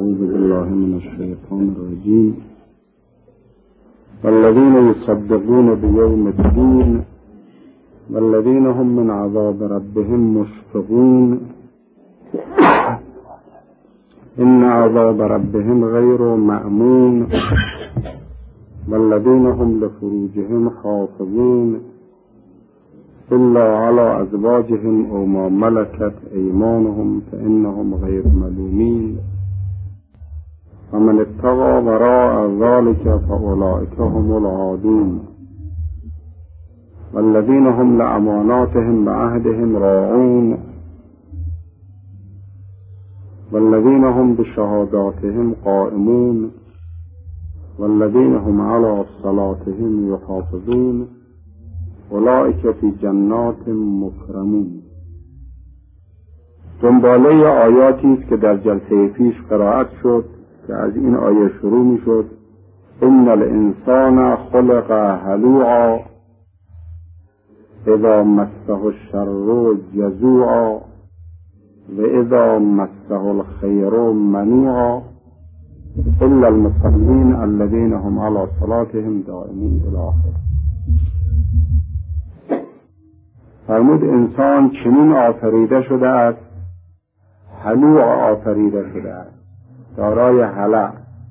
أعوذ بالله من الشيطان الرجيم والذين يصدقون بيوم الدين والذين هم من عذاب ربهم مشفقون إن عذاب ربهم غير مأمون والذين هم لفروجهم حافظون إلا على أزواجهم أو ما ملكت أيمانهم فإنهم غير ملومين ومن اتقى وراء ذلك فأولئك هم العادون والذين هم لأماناتهم وعهدهم راعون والذين هم بشهاداتهم قائمون والذين هم على صلاتهم يحافظون اولئک فی جنات مکرمون. دنباله آیاتی است که در جلسه پیش قرائت شد که از این آیه شروع می شد ان الانسان خلق هلوعا اذا مسه الشر جزوعا و اذا مسه الخیر منوعا الا المصلین الذین هم علی صلاتهم دائمون الی آخر. فرمود انسان چنین آفریده شده است، هلوع آفریده شده است، دارای هلع.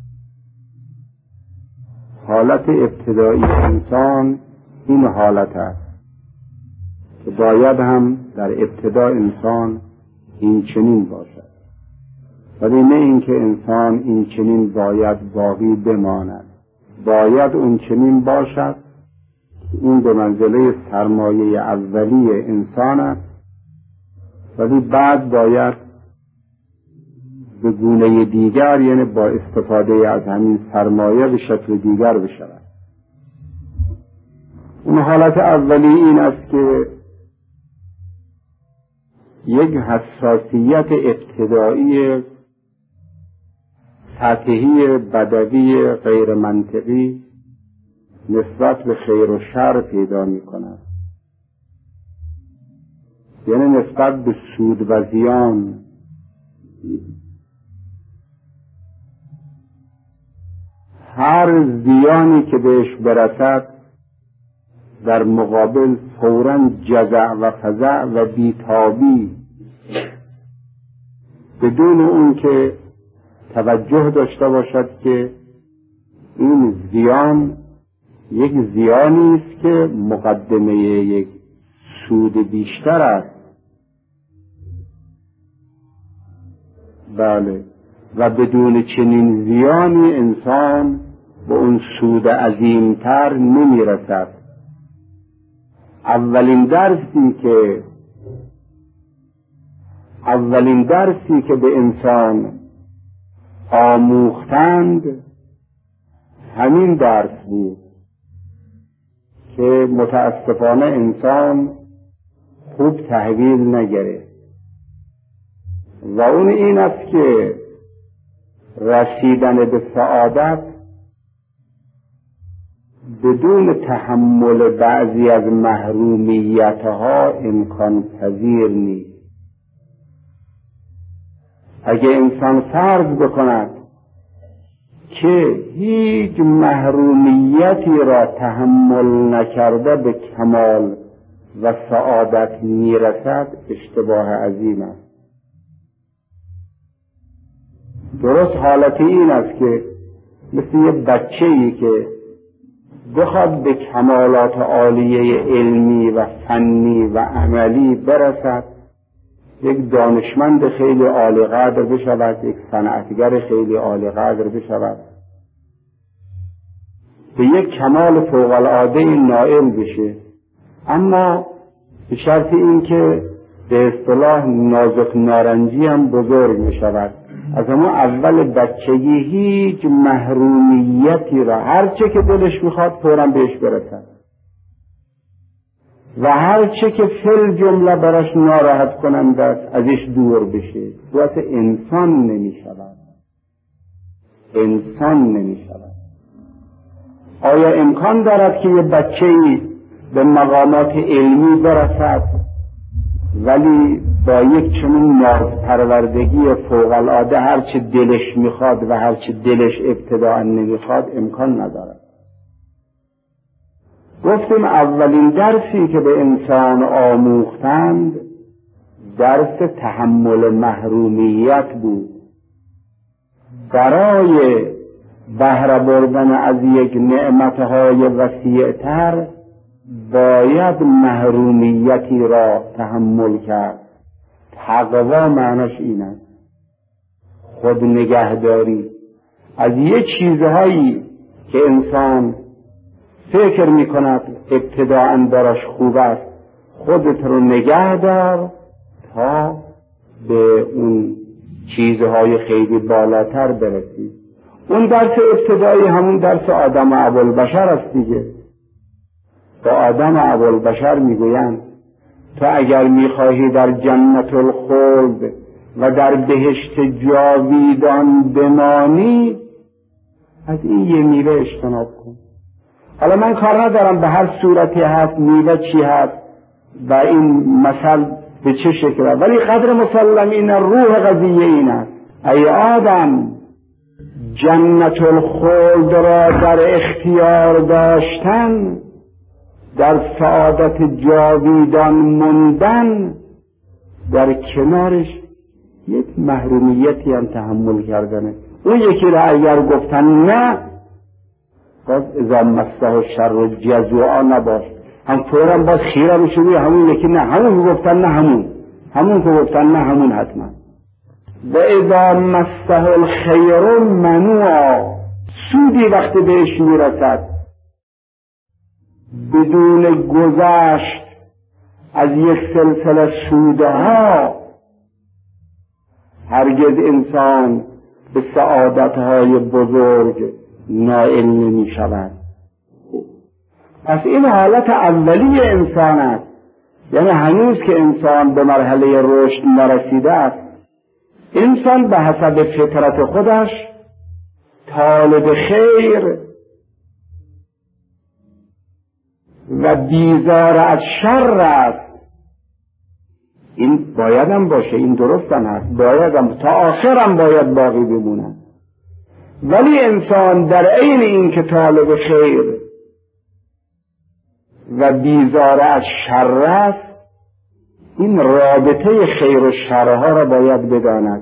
حالت ابتدایی انسان این حالت است که باید هم در ابتدا انسان این چنین باشد، ولی نه اینکه انسان این چنین باید باقی بماند، باید اون چنین باشد. این به منزله سرمایه اولی انسان است، ولی بعد باید به گونه دیگر، یعنی با استفاده از همین سرمایه به شکل دیگر بشود. اون حالت اولی این است که یک حساسیت ابتدایی سطحی بدوی غیر منطقی نسبت به خیر و شر پیدا می کند، یعنی نسبت به سود و زیان. هر زیانی که بهش برسد در مقابل فوراً جزع و فزع و بیتابی، بدون اون که توجه داشته باشد که این زیان یک زیانی است که مقدمه یک سود بیشتر است. بله، و بدون چنین زیانی انسان به اون سود عظیمتر نمی رسد. اولین درسی که به انسان آموختند همین درس بود که متاسفانه انسان خوب تحویل نگرفت، و اون این است که رسیدن به سعادت بدون تحمل بعضی از محرومیتها امکان پذیر نیست. اگه انسان فرض بکند که هیچ محرومیتی را تحمل نکرده به کمال و سعادت میرسد، اشتباه عظیم است. درست حالت این است که مثل یه بچه‌ای که بخواد به کمالات عالیه علمی و فنی و عملی برسد، یک دانشمند خیلی عالی قدر بشود، یک صنعتگر خیلی عالی قدر بشود، به یک کمال فوق العاده نائل بشه، اما به شرط این که به اصطلاح نازک نارنجی هم بزرگ بشود. از همون اول بچگی هیچ محرومیتی را هرچه که دلش میخواد فوراً بهش برسد و هرچه که فل جمله براش ناراحت کننده است ازش دور بشه. واسه انسان نمیشود. آیا امکان دارد که یه بچه‌ای به مقامات علمی برسد ولی با یک چنین نازپروردگی فوق‌العاده هرچه دلش میخواد و هرچه دلش ابتداء نمیخواد امکان ندارد. گفتیم اولین درسی که به انسان آموختند درس تحمل محرومیت بود. برای بهره بردن از یک نعمتهای وسیعتر باید محرومیتی را تحمل کرد. تقوا معناش این است، خود نگهداری از یک چیزهایی که انسان فکر می کند ابتداءً براش خوب است. خودت رو نگه دار تا به اون چیزهای خیلی بالاتر برسی. اون درس ابتدایی همون درس آدم و ابوالبشر است دیگه. با آدم و ابوالبشر میگویند تو اگر میخواهی در جنت الخلد و در بهشت جاویدان بمانی از این یه میوه اجتناب کن. حالا من کار ندارم به هر صورتی هست میوه چی هست و این مثل به چه شکل هست، ولی قدر مسلم این روح قضیه این است. ای آدم، جنت الخلد را در اختیار داشتن، در سعادت جاویدان موندن، در کنارش یک محرومیتی هم تحمل کردنه. اون یکی را اگر گفتن نه، باز اذا مسه الشر جزوعا نباش، هم فورا باز خیره بشوی همون یکی نه، همون که گفتن نه همون که گفتن نه همون حتما. و اذا مسه الخیر منوعا، سودی وقتی بهش میرسد بدون گذشت از یک سلسله سودها، هرگز انسان به سعادتهای بزرگ نائل نمی شود. پس این حالت اولی انسان است، یعنی هنوز که انسان به مرحله رشد نرسیده است. انسان به حسب فطرت خودش طالب خیر و بیزار از شر است. این باید هم باشه، این درست هم هست، باید هم تا آخر هم باید باقی بمونه. ولی انسان در عین این که طالب خیر و بیزار از شر است، این رابطه خیر و شرها را باید بداند.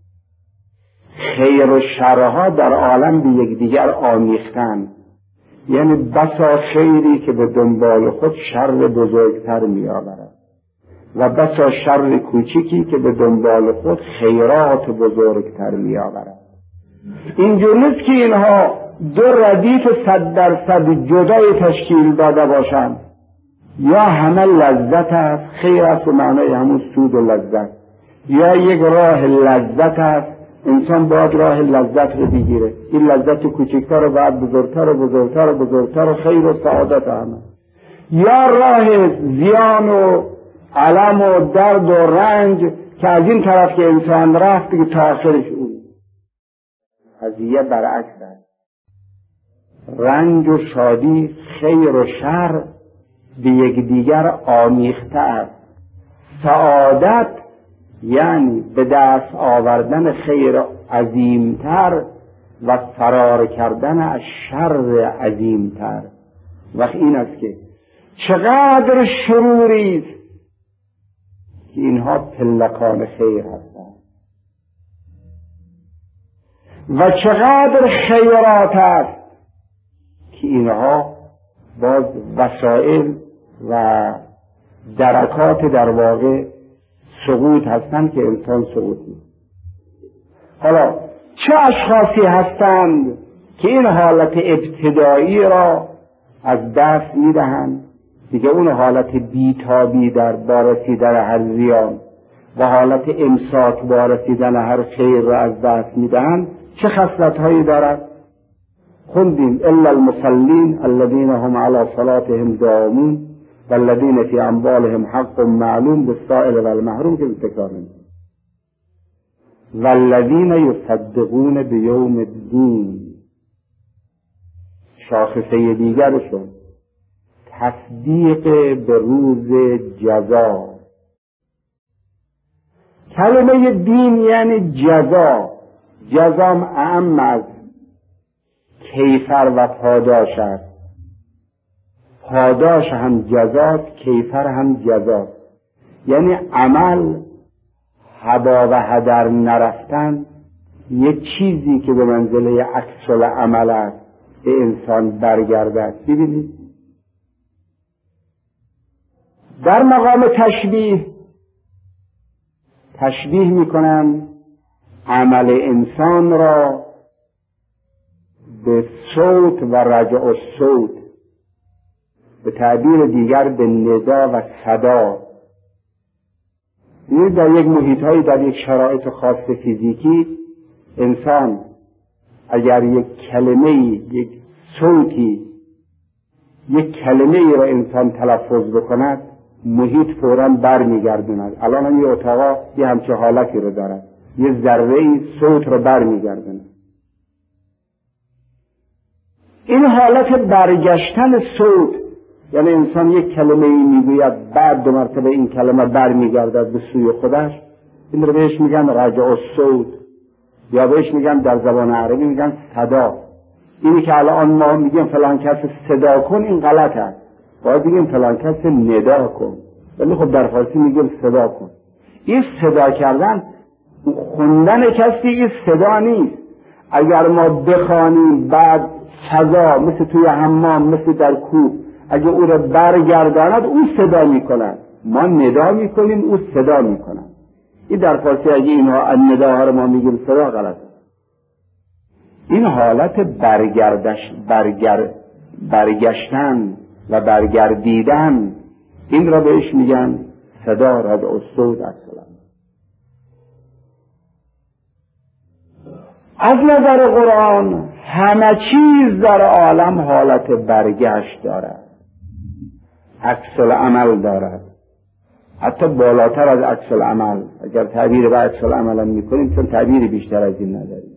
خیر و شرها در عالم به یکدیگر آمیختند، یعنی بسا خیری که به دنبال خود شر بزرگتر می آورد و بسا شر کوچکی که به دنبال خود خیرات بزرگتر می آورد. اینجور نیست که اینها دو ردیف 100% جدای تشکیل داده باشند. یا همه لذت است، خیر است به معنای همون سود و لذت، یا یک راه لذت است، انسان باید راه لذت رو بگیره. این لذت کوچکتر رو باید بزرگتر و بزرگتر و بزرگتر و خیر و سعادت همه. یا راه زیان و علم و درد و رنج که از این طرف که انسان رفت که تا آخرش اون. قضیه برعکس است. رنج و شادی، خیر و شر به یکدیگر آمیخته است. سعادت یعنی به دست آوردن خیر عظیمتر و فرار کردن از شر عظیمتر. وقت این است که چقدر شروری است که اینها پلکان خیر هستند و چقدر خیرات است که اینها باز وسائل و درکات در واقع سقوط هستند که انسان سقوط می‌کند. حالا چه اشخاصی هستند که این حالت ابتدایی را از دست می‌دهند؟ دیگه اون حالت بیتابی در بارسیدن هر زیان و حالت امساک بارسیدن هر خیر را از دست می‌دهند. چه خصلت‌هایی دارد؟ خوندیم الا المصلین الذین هم علی صلاتهم دائمون والذین فی اموالهم حق معلوم للسائل والمحروم که تکرار می‌کنیم. والذین یصدقون بیوم الدین، شاخصه دیگرشون تصدیق به روز جزا. کلمه دین یعنی جزا. جزام اعم از کیفر و پاداش است. پاداش هم جزاست، کیفر هم جزاست. یعنی عمل هبا و هدر نرفتن یک چیزی که به منزله عکس العمل است به انسان برگردد. ببینید در مقام تشبیه میکنن عمل انسان را به صوت و رجع الصوت، به تعبیر دیگر به ندا و صدا. این در یک محیط‌های، در یک شرایط خاص فیزیکی، انسان اگر یک کلمه، یک صوتی، یک کلمه را انسان تلفظ بکند، محیط فوراً برمیگرداند. الان هم یه اتاقا یه همچه حالتی رو دارد، یه ذره‌ای صوت رو برمیگرداند. این حالت برگشتن صوت، یعنی انسان یک کلمه ای میگوید بعد 2 مرتبه این کلمه برمیگردد به سوی خودش، این رو بهش میگن رجع الصوت، یا بهش میگن در زبان عربی میگن صدا. اینی که الان ما میگیم فلان کس صدا کن، این غلط است. باید بگیم فلان کس ندا کن، ولی خب در فارسی میگیم صدا کن. این صدا کردن، خوندن کسی، این صدا نیست. اگر ما بخوانیم بعد فضا مثل توی حمام، مثل در کوه، اگه او را برگرداند او صدا میکند، ما ندا میکنیم او صدا میکند. این در فارسی اگه اینها نداها رو ما میگیم صدا، غلطه. این حالت برگشتن و برگردیدن، این را بهش میگن صدا، رجع الصوت اصلا. از نظر قرآن همه چیز در عالم حالت برگشت دارد، عکس العمل دارد، حتی بالاتر از عکس العمل. اگر تعبیر به عکس العمل هم میکنیم، چون تعبیر بیشتر از این نداریم.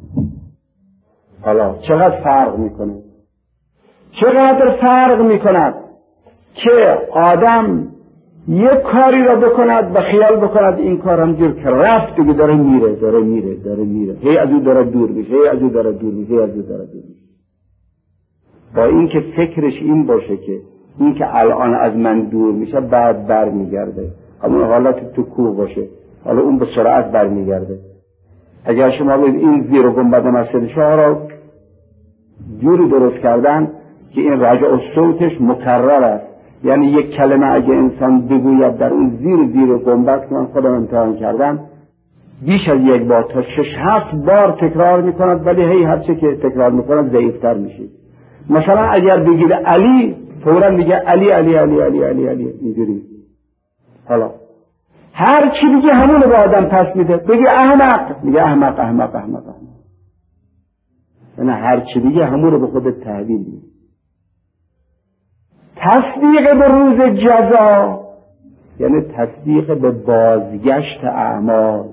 حالا چقدر فرق میکنه؟ چقدر فرق میکند که آدم یک کاری را بکند و خیال بکند این کار همجور که رفت دیگه داره میره، هی از او داره دور میشه، با این که فکرش این باشه که این که الان از من دور میشه بعد بر میگرده، همون حالت تو کوه باشه، حالا اون به سرعت بر میگرده. اگر شما بید این زیر و گنبد مسجد شاه را جوری درست کردن که این رجع الصوتش مکرر است، یعنی یک کلمه اگه انسان بگوید در اون زیر گنبد، که من خودم امتحان کردم، بیش از 1 بار تا 6-7 بار تکرار میکند، ولی هی هرچه که تکرار میکند ضعیفتر میشه. مثلا اگر بگید علی، فوراً میگه علی علی علی علی علی علی اینجوری. حالا هر چی بگه همون رو به آدم پس میده. بگی احمق، میگه احمق احمق احمق احمق. یعنی هر چی بگه همون رو به خودت تحویل میده. تصدیق به روز جزا یعنی تصدیق به بازگشت اعمال،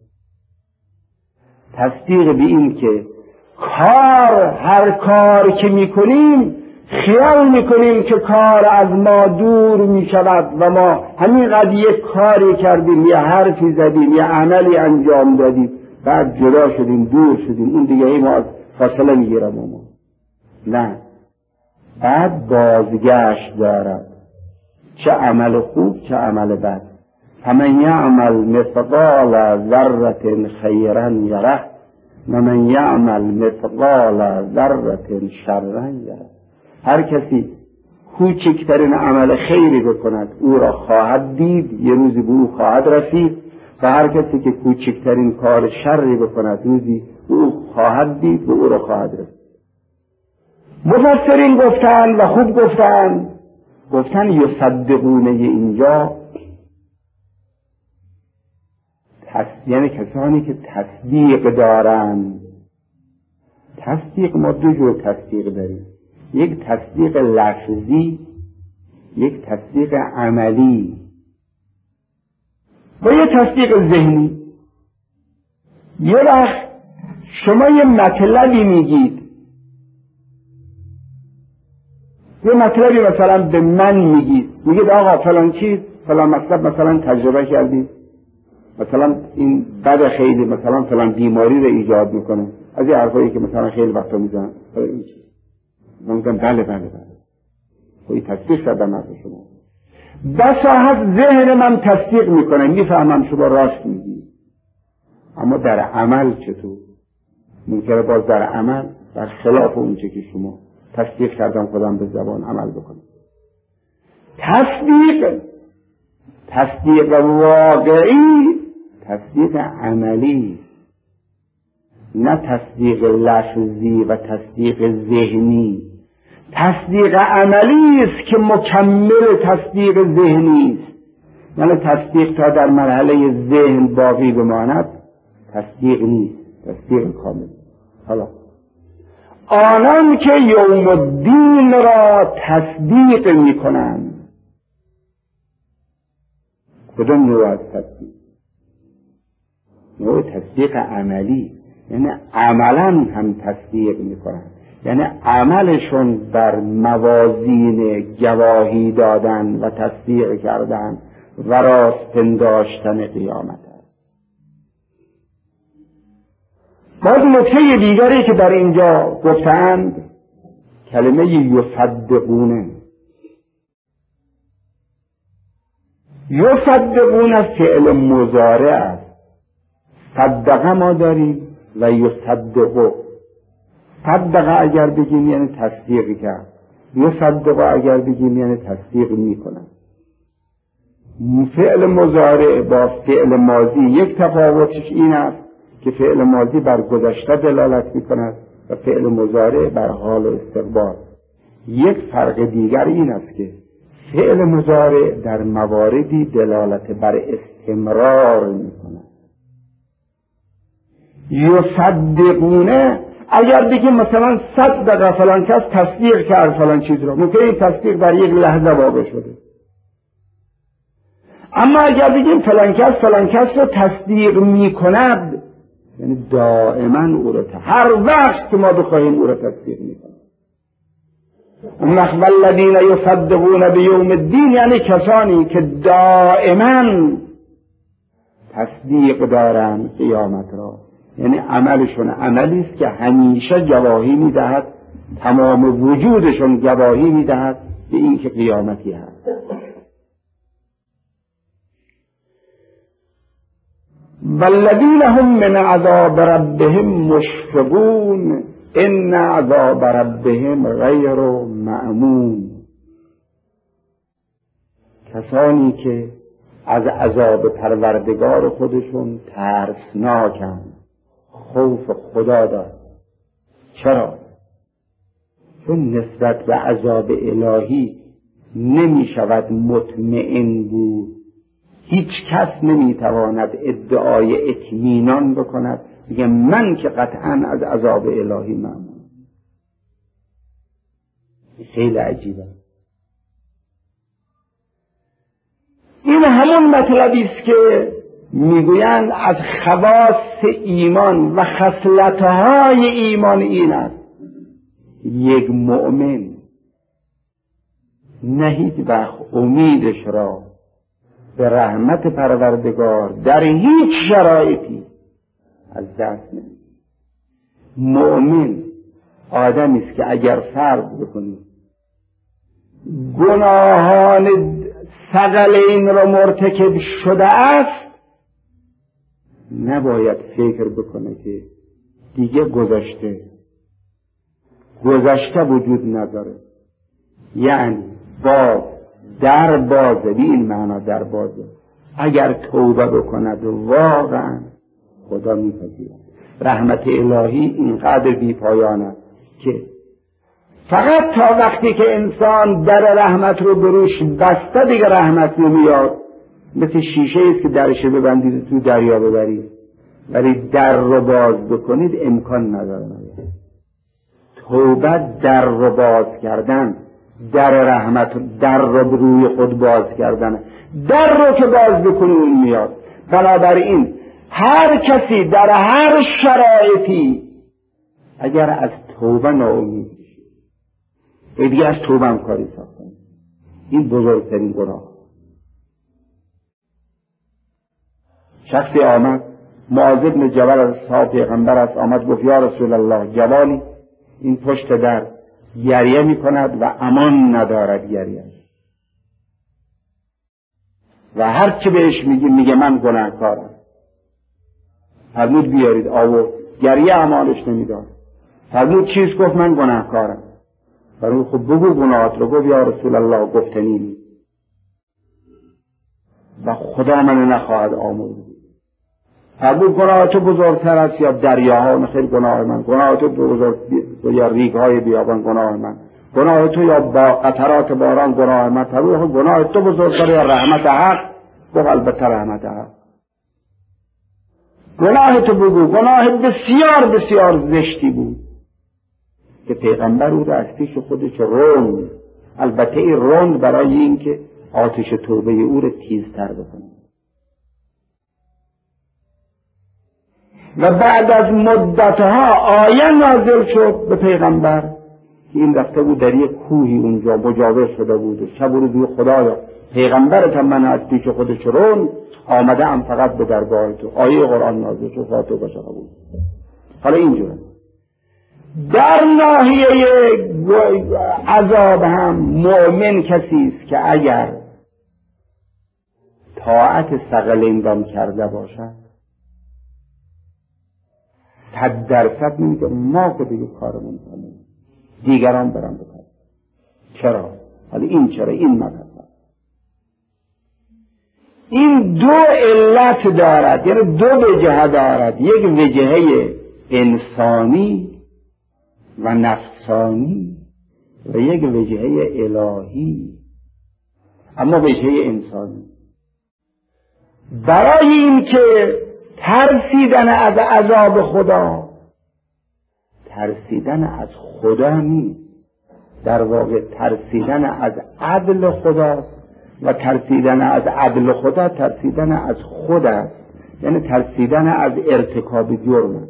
تصدیق به این که هر کار که میکنیم خیال میکنیم که کار از ما دور میشود و ما همینقدر یک کاری کردیم، یه حرفی زدیم، یه عملی انجام دادیم، بعد جدا شدیم، دور شدیم، اون دیگه ای ما از فاصله میگیرم. ما نه، بعد بازگشت دارد، چه عمل خوب چه عمل بد. فمن یعمل مثقال ذره خیرا یره و من یعمل مثقال ذره شرا یره. هر کسی کوچکترین عمل خیری بکند او را خواهد دید، یه روزی به او خواهد رسید، و هر کسی که کوچکترین کار شری بکند روزی او خواهد دید و او را خواهد رسید. مفسرین گفتن و خوب گفتن یصدقونه اینجا یعنی کسانی که تصدیق دارند. تصدیق ما 2 جور تصدیق داریم، یک تصدیق لفظی، یک تصدیق عملی و یک تصدیق ذهنی. یه وقت شما یه مطلبی میگید، یه مطلبی مثلا به من میگید، میگید آقا فلان چیز فلان مطلب مثلا تجربه کردید، مثلا این بد خیلی مثلا فلان بیماری رو ایجاد میکنه، از این حرفایی که مثلا خیلی وقتا میزنن. من میگم بله خیلی تصدیق کردم از شما. بساحت ذهن من تصدیق میکنه، میفهمم شما راست میگی، اما در عمل چطور؟ ممکنه باز در عمل در خلاف اونچه که شما تصدیق کردم خودم به زبان عمل بکنم. تصدیق واقعی، تصدیق عملی، نه تصدیق لفظی و تصدیق ذهنی. تصدیق عملی است که مکمل تصدیق ذهنی است. یعنی تصدیق تا در مرحله ذهن باقی بماند تصدیق نیست، تصدیق کامل. حالا آنان که یوم الدین را تصدیق می کنند، کدوم نوع از تصدیق؟ نوع تصدیق عملی، یعنی عملا هم تصدیق می کنند، یعنی عملشون بر موازین گواهی دادن و تصدیق کردن و راست پنداشتن قیامت است. باز نکته دیگری که در اینجا گفتند کلمه یصدقونه. یصدقون فعل مضارع است. صدق ما داریم و یصدقو. صدق اگر بگیم یعنی تصدیق کرد، یصدق اگر بگیم یعنی تصدیق میکنن. فعل مضارع با فعل ماضی یک تفاوتش این است که فعل ماضی بر گذشته دلالت میکند و فعل مضارع بر حال و استقبال. یک فرق دیگر این است که فعل مضارع در مواردی دلالت بر استمرار میکند. یصدقونه اگر بگیم مثلا صدق فلان کس تصدیق کرد فلان چیز را، ممکن این تصدیق در یک لحظه واقع شده. اما اگر بگیم فلان کس را تصدیق میکند، یعنی دائما او را هر وقت که ما بخواهیم او را تصدیق میکند. نخبل الذین یصدقون بیوم الدین، یعنی کسانی که دائما تصدیق دارند قیامت را، یعنی عملشون عملی است که همیشه گواهی میدهد، تمام وجودشون گواهی میدهد به این که قیامتی هست. والذین هم من عذاب ربهم مشفقون ان عذاب ربهم غیر مأمون. کسانی که از عذاب پروردگار خودشون ترسناکند، خوف خدا دارند. چرا؟ چون نسبت به عذاب الهی نمی شود مطمئن بود. هیچ کس نمی تواند ادعای اطمینان بکند میگه من که قطعا از عذاب الهی مأمون. خیلی عجیبه. این همون مطلبی است که میگویند از خواص ایمان و خصلتهای ایمان این است: یک مؤمن نه هیچ وقت امیدش را به رحمت پروردگار در هیچ شرایطی از دست نمیده. مؤمن آدمی است که اگر فرض بکنید گناهان ثقلین را مرتکب شده است، نباید فکر بکنه که دیگه گذشته وجود نداره. یعنی در بازه، به این معنا در بازه. اگر توبه بکند واقعا خدا میپذیرد. رحمت الهی اینقدر بی پایان است که فقط تا وقتی که انسان در رحمت رو بروش بسته دیگه رحمت نمیاد. مثل شیشه است که درش ببندید تو دریا ببرید، ولی در رو باز بکنید امکان نداره. توبه در رو باز کردن، در رحمت در رو روی خود باز کردن. در رو که باز بکنی اون میاد. بنابراین هر کسی در هر شرایطی اگر از توبه ناامید بشه، دیگه از توبه هم کاری ساختن، این بزرگترین گناه. شخصی آمد، معاذ بن جبل از اصحاب پیغمبر است، آمد گفت یا رسول الله، جوالی این پشت در گریه می کند و امان ندارد گریه و هر چی بهش میگه من گناهکارم. فرمود بیارید، آورد، گریه امانش نمیداد. فرمود چیز؟ گفت من گناهکارم. فرمود خب بگو گناهات رو. گفت یا رسول الله گفتنی نیست و خدا من نخواهد آمرد. فرمود گناه تو بزرگتر است یا دریاها؟ خیر گناه من. گناه تو بزرگ یا ریگ‌های بیابان؟ گناه من. گناه تو یا با قطرات باران؟ گناه من. فرمود گناه تو بزرگتر یا رحمت حق؟ گفت البته رحمت حق. گناه تو بگو. گناه بسیار بسیار زشتی بود که پیغمبر او را از پیش خودش روند، البته این روند برای این که آتش توبه او را تیزتر بکنه. و بعد از مدتها آیه نازل شد به پیغمبر که این رفته بود در یک کوهی اونجا مجاور شده بود و شب و روز خدایا پیغمبرت هم من از پیش خودش روند آمده ام فقط به درگاه تو. آیه قرآن نازل شد فاتحه باشه قبول. حالا اینجوره در ناحیه عذاب هم مؤمن کسی است که اگر طاعت ثقلین کرده باشد 100% میگه ما که دیگه کارمون تموم، دیگران برن بکنن. چرا؟ حالا این چرا؟ این مطلب این دو علت دارد، یعنی دو وجهه دارد، یک وجهه انسانی و نفسانی و یک وجهه الهی. اما وجهه انسانی برای این که ترسیدن از عذاب خدا ترسیدن از خدا نیست، در واقع ترسیدن از عدل خدا و ترسیدن از عدل خدا ترسیدن از خود است، یعنی ترسیدن از ارتکاب جرم.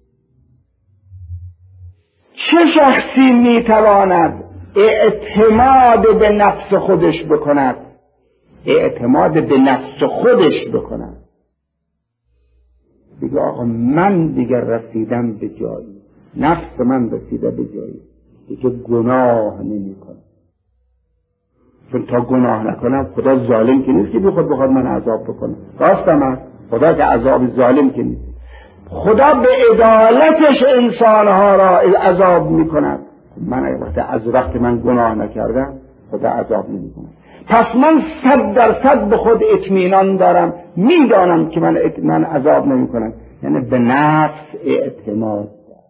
چه شخصی میتواند اعتماد به نفس خودش بکند؟ اعتماد به نفس خودش بکند، بگه آقا من دیگر رسیدم به جایی، نفس من رسیده به جایی دیگه گناه نمی کنم، چون تا گناه نکنم خدا ظالم که نیست که بی خود بخواد من عذاب بکنه. راستم خدا که عذاب ظالم که نیست، خدا به عدالتش انسانها را عذاب می کند. من وقتی من گناه نکردم خدا عذاب نمی کند. پس من 100% به خود اطمینان دارم، میدانم که من عذاب نمی کنم، یعنی به نفس اعتماد دارم.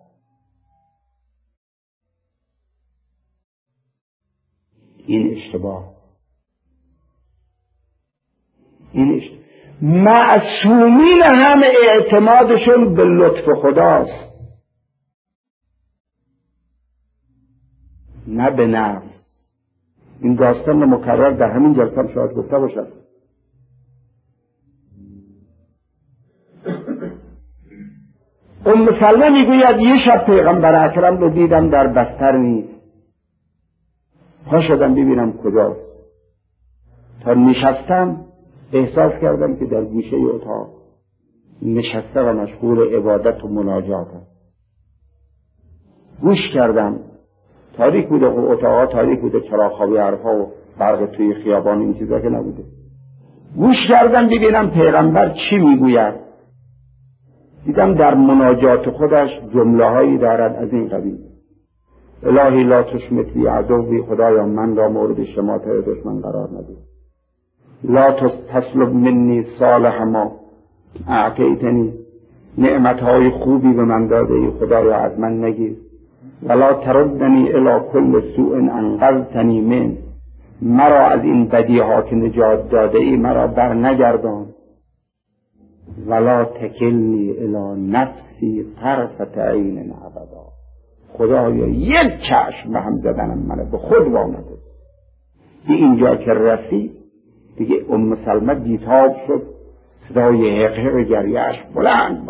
این اشتباه. معصومین هم اعتمادشون به لطف خداست نه به نفس. این داستان مکرر در همین جلسه هم شاید گفته باشد. سلمه میگوید یه شب پیغمبر اکرم رو دیدم در بستر نیست، پا شدم ببینم کجاست. تا نشستم احساس کردم که در گوشه اتاق نشسته و مشغول عبادت و مناجات است. گوش کردم، تاریک بوده، اتاقا تاریک بوده، چراغ‌خوابی حرفا و برق توی خیابان این چیزا که نبوده. گوش کردم ببینم پیغمبر چی میگوید. دیدم در مناجات خودش جمله‌هایی دارد از این قبیل: الهی لا تشمت بی عدوی، خدایا من را مورد شماتت دشمن قرار نده. لا تسلب منی صالح ما اعطیتنی، نعمتهای خوبی به من داده ای خدایا از من نگیر. ولا تردنی الی کل سوء انقذتنی من، مرا از این بدیها که نجات داده ای مرا بر نگردان. ولا تکلنی الی نفسی طرفت عین ابدا، خدایا یک چشم به هم زدنم منو به خود وامده. اینجا که رسید دیگه سلمه بیتاب شد، صدای حقیق گریهش بلند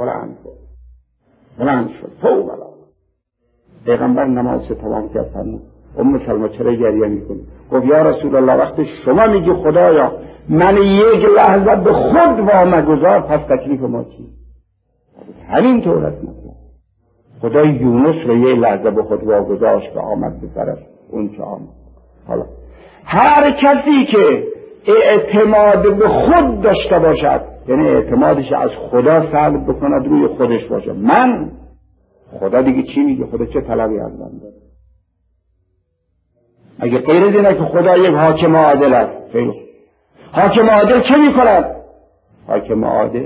شد فوق العاده. پیغمبر نماز تمام کرد. فرمود سلمه چرا گریه میکنی؟ گفت یا رسول الله وقتی شما میگی خدایا من یک لحظه به خود وامگذار، پس تکلیف ما چی؟ همین طور است. مثلا خدای یونس رو یک لحظه به خود واگذاشت که آمد به سرش اون چه آمد. حالا هر کسی که اعتماد به خود داشته باشد، یعنی اعتمادش از خدا سلب بکند روی خودش باشه، من خدا دیگه چی میگه؟ خدا چه طلبی از من داره؟ اگه غیر از اینه که خدا یک حاکم عادل است، خیلی حاکم عادل چه میکند؟ حاکم عادل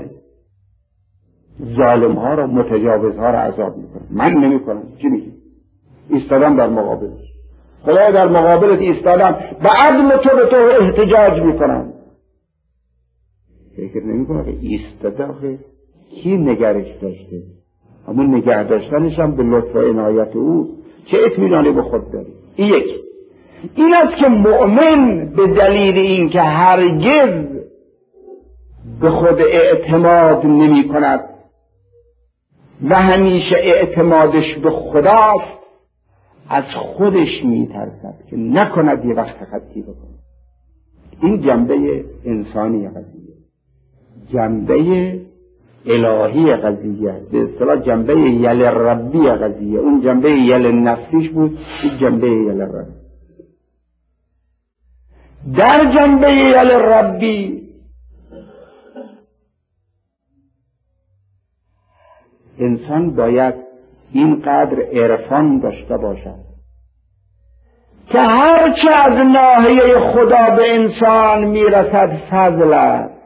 ظالم ها رو، متجاوز ها رو عذاب میکنه. من نمیکنم. چی میگی؟ ایستادم در مقابلش، خدا در مقابلت ایستادم، به عدل تو به تو احتجاج میکنم. فکر نمیکنه که ایستاده آخه کی نگرش داشته؟ همون نگه داشتنش هم به لطف و عنایت او. چه اطمینانی به خود داری؟ این یک. این است که مؤمن به دلیل این که هرگز به خود اعتماد نمی کند و همیشه اعتمادش به خداست، از خودش می ترسد که نکند یه وقت خطی بکنه. این جنبه انسانی قضیه، جنبه الهی قضیه، به اصطلاح جنبه یل ربی قضیه. اون جنبه یل نفسیش بود، این جنبه یل ربی. در جنبه یل ربی انسان باید اینقدر عرفان داشته باشد که هرچه از ناحیه خدا به انسان میرسد فضل است.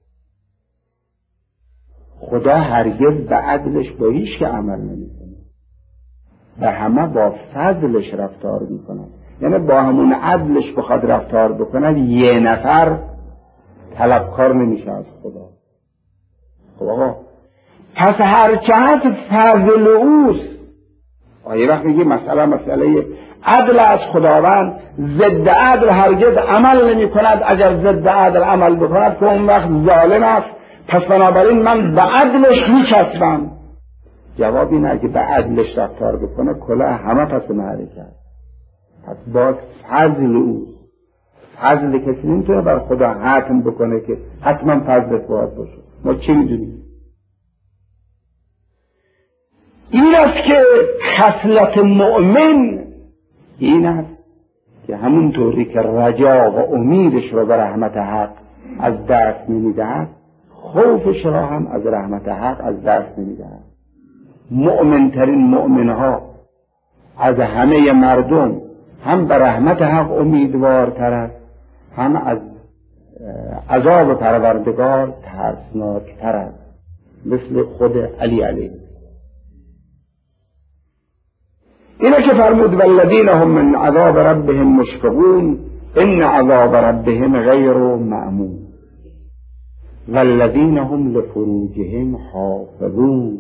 خدا هرگز به عدلش با هیچ که عمل نمیکنه، به همه با فضلش رفتار میکنه. یعنی با همون عدلش بخواد رفتار بکنه، یه نفر طلبکار نمیشه از خدا. خب آقا پس هرچه هست فضل اوست. آیه وقت میگه مسئله عدل از خداوند، ضد عدل هرگز عمل نمی کند. اگر ضد عدل عمل بکند که اون وقت ظالم است. پس بنابراین من به عدلش میچسبم. جواب اینه اگه به عدلش رفتار بکنه کلاه همه پس محرکت. پس باز فضل اوست. فضل کسی نمیتونه بر خدا حتم بکنه که حتما فضلت باید باشه. ما چی میدونیم؟ این است که خصلت مؤمن این است که همونطوری که رجا و امیدش رو به رحمت حق از دست نمیدهد، خوفش را هم از رحمت حق از دست نمیدهد. مؤمنترین مؤمنها از همه مردم هم به رحمت حق امیدوارتر است، هم از عذاب پروردگار ترسناکتر است، مثل خود علی علیه. اینه که فرمود والذین هم من عذاب ربهم مشفقون ان عذاب ربهم غیر مأمون والذین هم لفروجهم حافظون.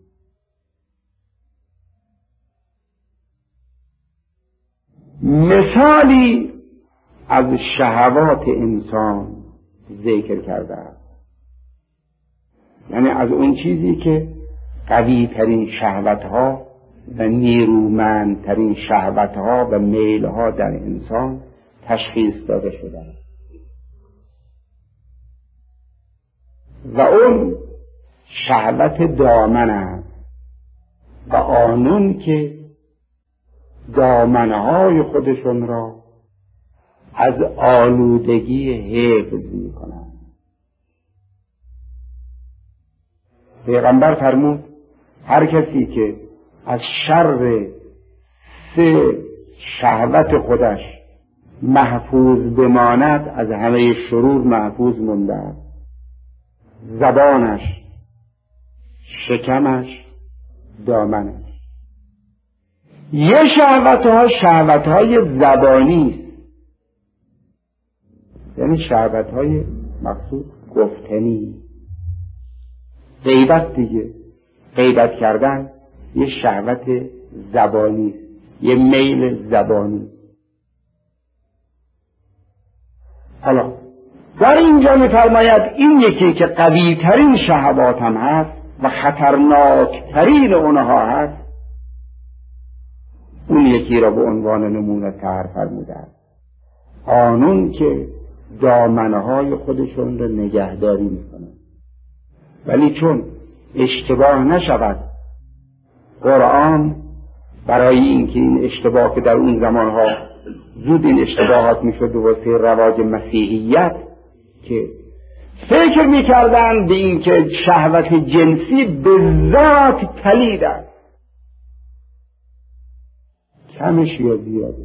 مثالی از شهوات انسان ذکر کرده است، یعنی از اون چیزی که قوی ترین شهوتها و نیرومندترین شهوتها و میلها در انسان تشخیص داده شده است. و اون شهوت دامن است و آنون که دامنهای خودشون را از آلودگی حفظ می کنند. پیغمبر فرمود هر کسی که از شر 3 شهوت خودش محفوظ بماند از همه شرور محفوظ مونده است: زبانش، شکمش، دامنش. یه شهوتهای زبانی است، یعنی شهوتهای مقصود گفتنی، غیبت دیگه. غیبت کردن یه شهوت زبانی است، یه میل زبانی. حالا در اینجا می‌فرماید این یکی که قوی ترین شهوات هم هست و خطرناک ترین اونها هست، اون یکی را به عنوان نمونه طرح فرموده است: آنون که دامنه‌های خودشون رو نگهداری میکنن. ولی چون اشتباه نشود، قرآن برای اینکه این اشتباه که در اون زمانها زود این اشتباهات میشد به واسه رواج مسیحیت که فکر میکردن به اینکه شهوت جنسی به ذات پلید است، کمش یا زیاده،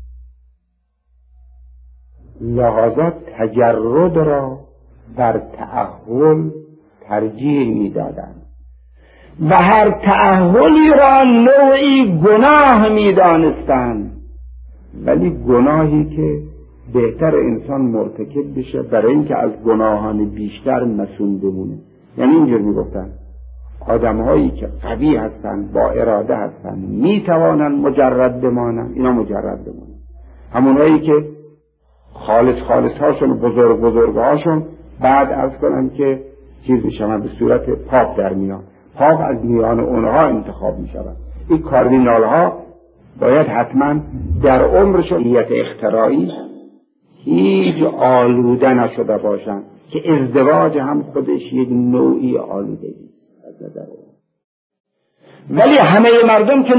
لحاظا تجرد را بر تأهل ترجیح میدادند و هر تأهلی را نوعی گناه میدانستند، ولی گناهی که بهتر انسان مرتکب بشه برای اینکه از گناهان بیشتر مسئول بمونه. یعنی اینجور میگفتن آدم‌هایی که قوی هستند، با اراده هستند، میتوانند مجرد بمانند، اینا مجرد بمانند. همونهایی که خالص هاشون، بزرگ هاشون بعد از کنن که چیز میشن به صورت پاپ در میان، پاپ از میان اونها انتخاب میشن. این کاردینال ها باید حتما در عمرشون نیت اختراعی هیچ آلوده نشده باشن که ازدواج هم خودش یک نوعی آلودگی از نظر اون. ولی همه مردم که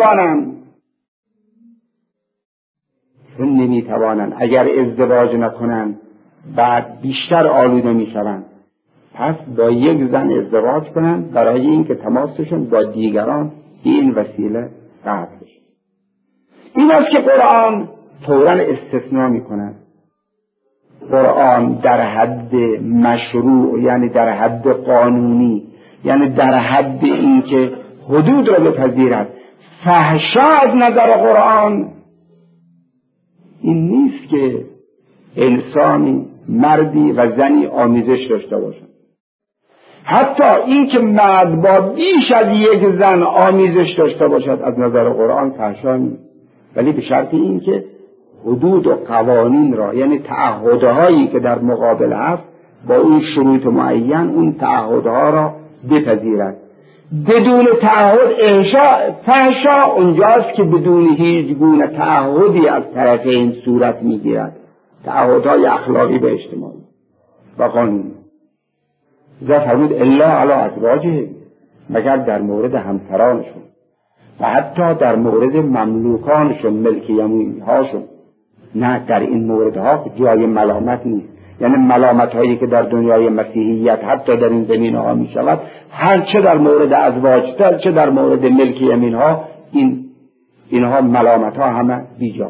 نمیتوانن اگر ازدواج نکنن بعد بیشتر آلوده میشوند، پس با یک زن ازدواج کنن برای اینکه تماسشون با دیگران این وسیله قطع بشه. این است که قرآن فوراً استثناء میکند. قرآن در حد مشروع، یعنی در حد قانونی، یعنی در حد اینکه حدود را بپذیرد. فحشا از نظر قرآن این نیست که انسانی، مردی و زنی آمیزش داشته باشند. حتی این که مرد با بیش از یک زن آمیزش داشته باشد از نظر قرآن فحشا نیست، ولی به شرط این که حدود و قوانین را، یعنی تعهدهایی که در مقابل هست با اون شروط معین اون تعهدها را بپذیرد. بدون تعهد فحشا اونجاست که بدون هیچ گونه تعهدی از طرفین صورت میگیرد، تعهدهای اخلاقی و اجتماعی و قانونی. اذا فرمود الا علی ازواجه، مگر در مورد همسرانشون و حتی در مورد مملوکانشون، ملک یمینی هاشون. نه، در این موردها جای ملامت نیست. یعنی ملامت هایی که در دنیای مسیحیت حتی در این زمینه ها می شود، هر چه در مورد ازواج تر چه در مورد ملک یمین ها، اینها ملامت ها همه بیجا.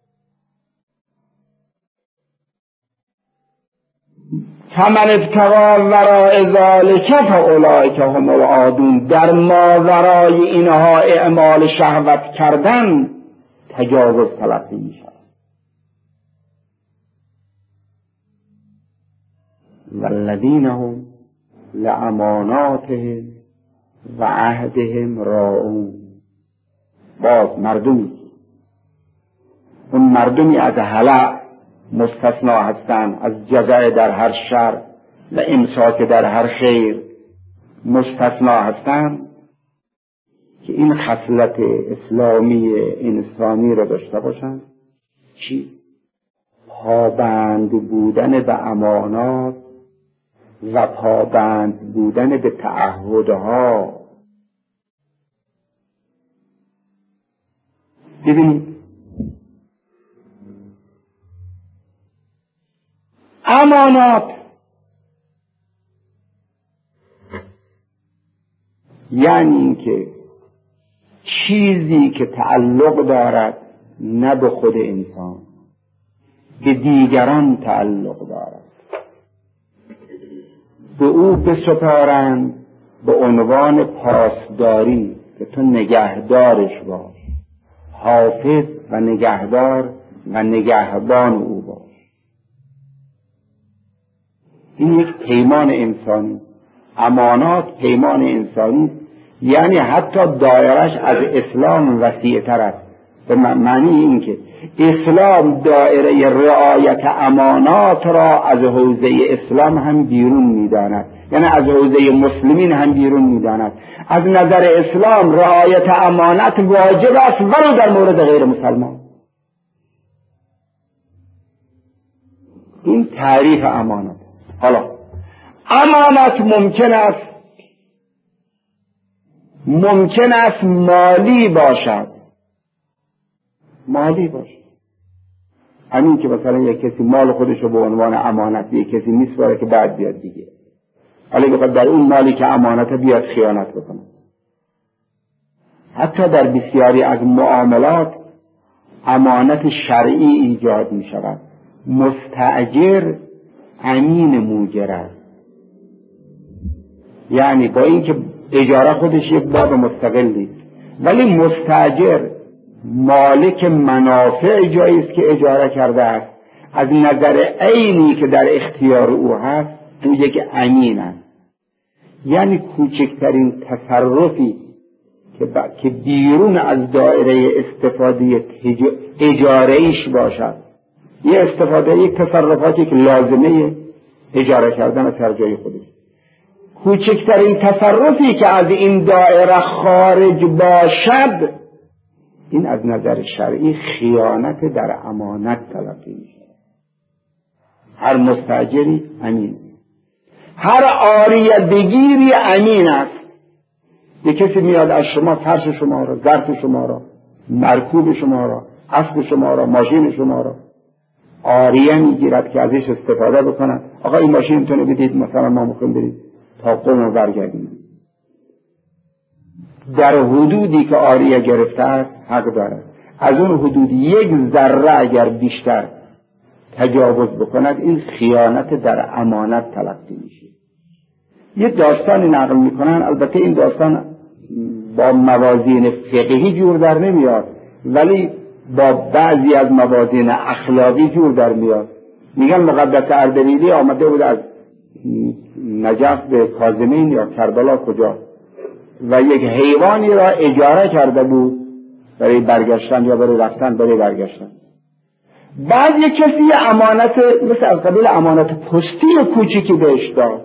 فمن ابتغى وراء ذلك فاولئک هم العادون. در ماورای اینها اعمال شهوت کردن تجاوز تلقی می شود. والذین هم لاماناتهم و عهدهم راعون. باز مردمی، اون مردمی از هلع مستثنا هستند، از جزع در هر شر و امساک در هر خیر مستثنا هستند، که این خصلت اسلامی انسانی را داشته باشند. چی؟ پابند بودن به امانات و پابند بودن به تعهدها. ببینید امانات یعنی اینکه چیزی که تعلق دارد نه به خود انسان، به دیگران تعلق دارد، به او بسپارند به عنوان پاسداری که تو نگهدارش باش، حافظ و نگهدار و نگهبان او باش. این یک پیمان انسانی. امانات پیمان انسانی، یعنی حتی دایرش از اسلام وسیع تر است. به معنی این که اسلام دایره رعایت امانات را از حوزه اسلام هم بیرون می‌داند، یعنی از حوزه مسلمین هم بیرون می‌داند. از نظر اسلام رعایت امانت واجب است ولو در مورد غیر مسلمان. این تعریف امانت. حالا امانت ممکن است مالی باشد. همین که مثلا یک کسی مال خودش رو به عنوان امانت یک کسی میسپاره که بعد بیاد دیگه، حالا بخواد در اون مالی که امانت بیاد خیانت بکنه. حتی در بسیاری از معاملات امانت شرعی ایجاد می شود. مستأجر امین موجر است، یعنی با اینکه اجاره خودش یک باب مستقلی است، ولی مستأجر مالک منافع جایی است که اجاره کرده است، از نظر عینی که در اختیار او هست او یک امین است. یعنی کوچکترین تصرفی که بیرون از دایره استفاده اجاره‌ایش باشد، یک تصرفاتی که لازمه اجاره کردن از هر جای خودش، کوچکترین تصرفی که از این دایره خارج باشد، این از نظر شرعی خیانت در امانت تلقی میشه. هر مستاجری امین، هر عاریه بگیری امین است. یک کسی میاد از شما فرش شما را، ظرف شما را، مرکوب شما را، اسب شما را، ماشین شما را عاریه میگیرد که ازش استفاده بکنن. آقا این ماشین تونه بدید، مثلا ما میخوایم برید تا قم و برگردیم. در حدودی که عاریه گرفته است حق دارد. از اون حدود یک ذره اگر بیشتر تجاوز بکند این خیانت در امانت تلقی میشه. یه داستانی نقل میکنن، البته این داستان با موازین فقهی جور در نمیاد ولی با بعضی از موازین اخلاقی جور در میاد. میگن مقدس اردبیلی آمده بود از نجف به کاظمین یا کربلا کجا و یک حیوانی را اجاره کرده بود برای برگشتن یا برای رفتن برای برگشتن. بعد یک کسی امانت مثل از قبیل امانت پستی کوچیکی بهش داد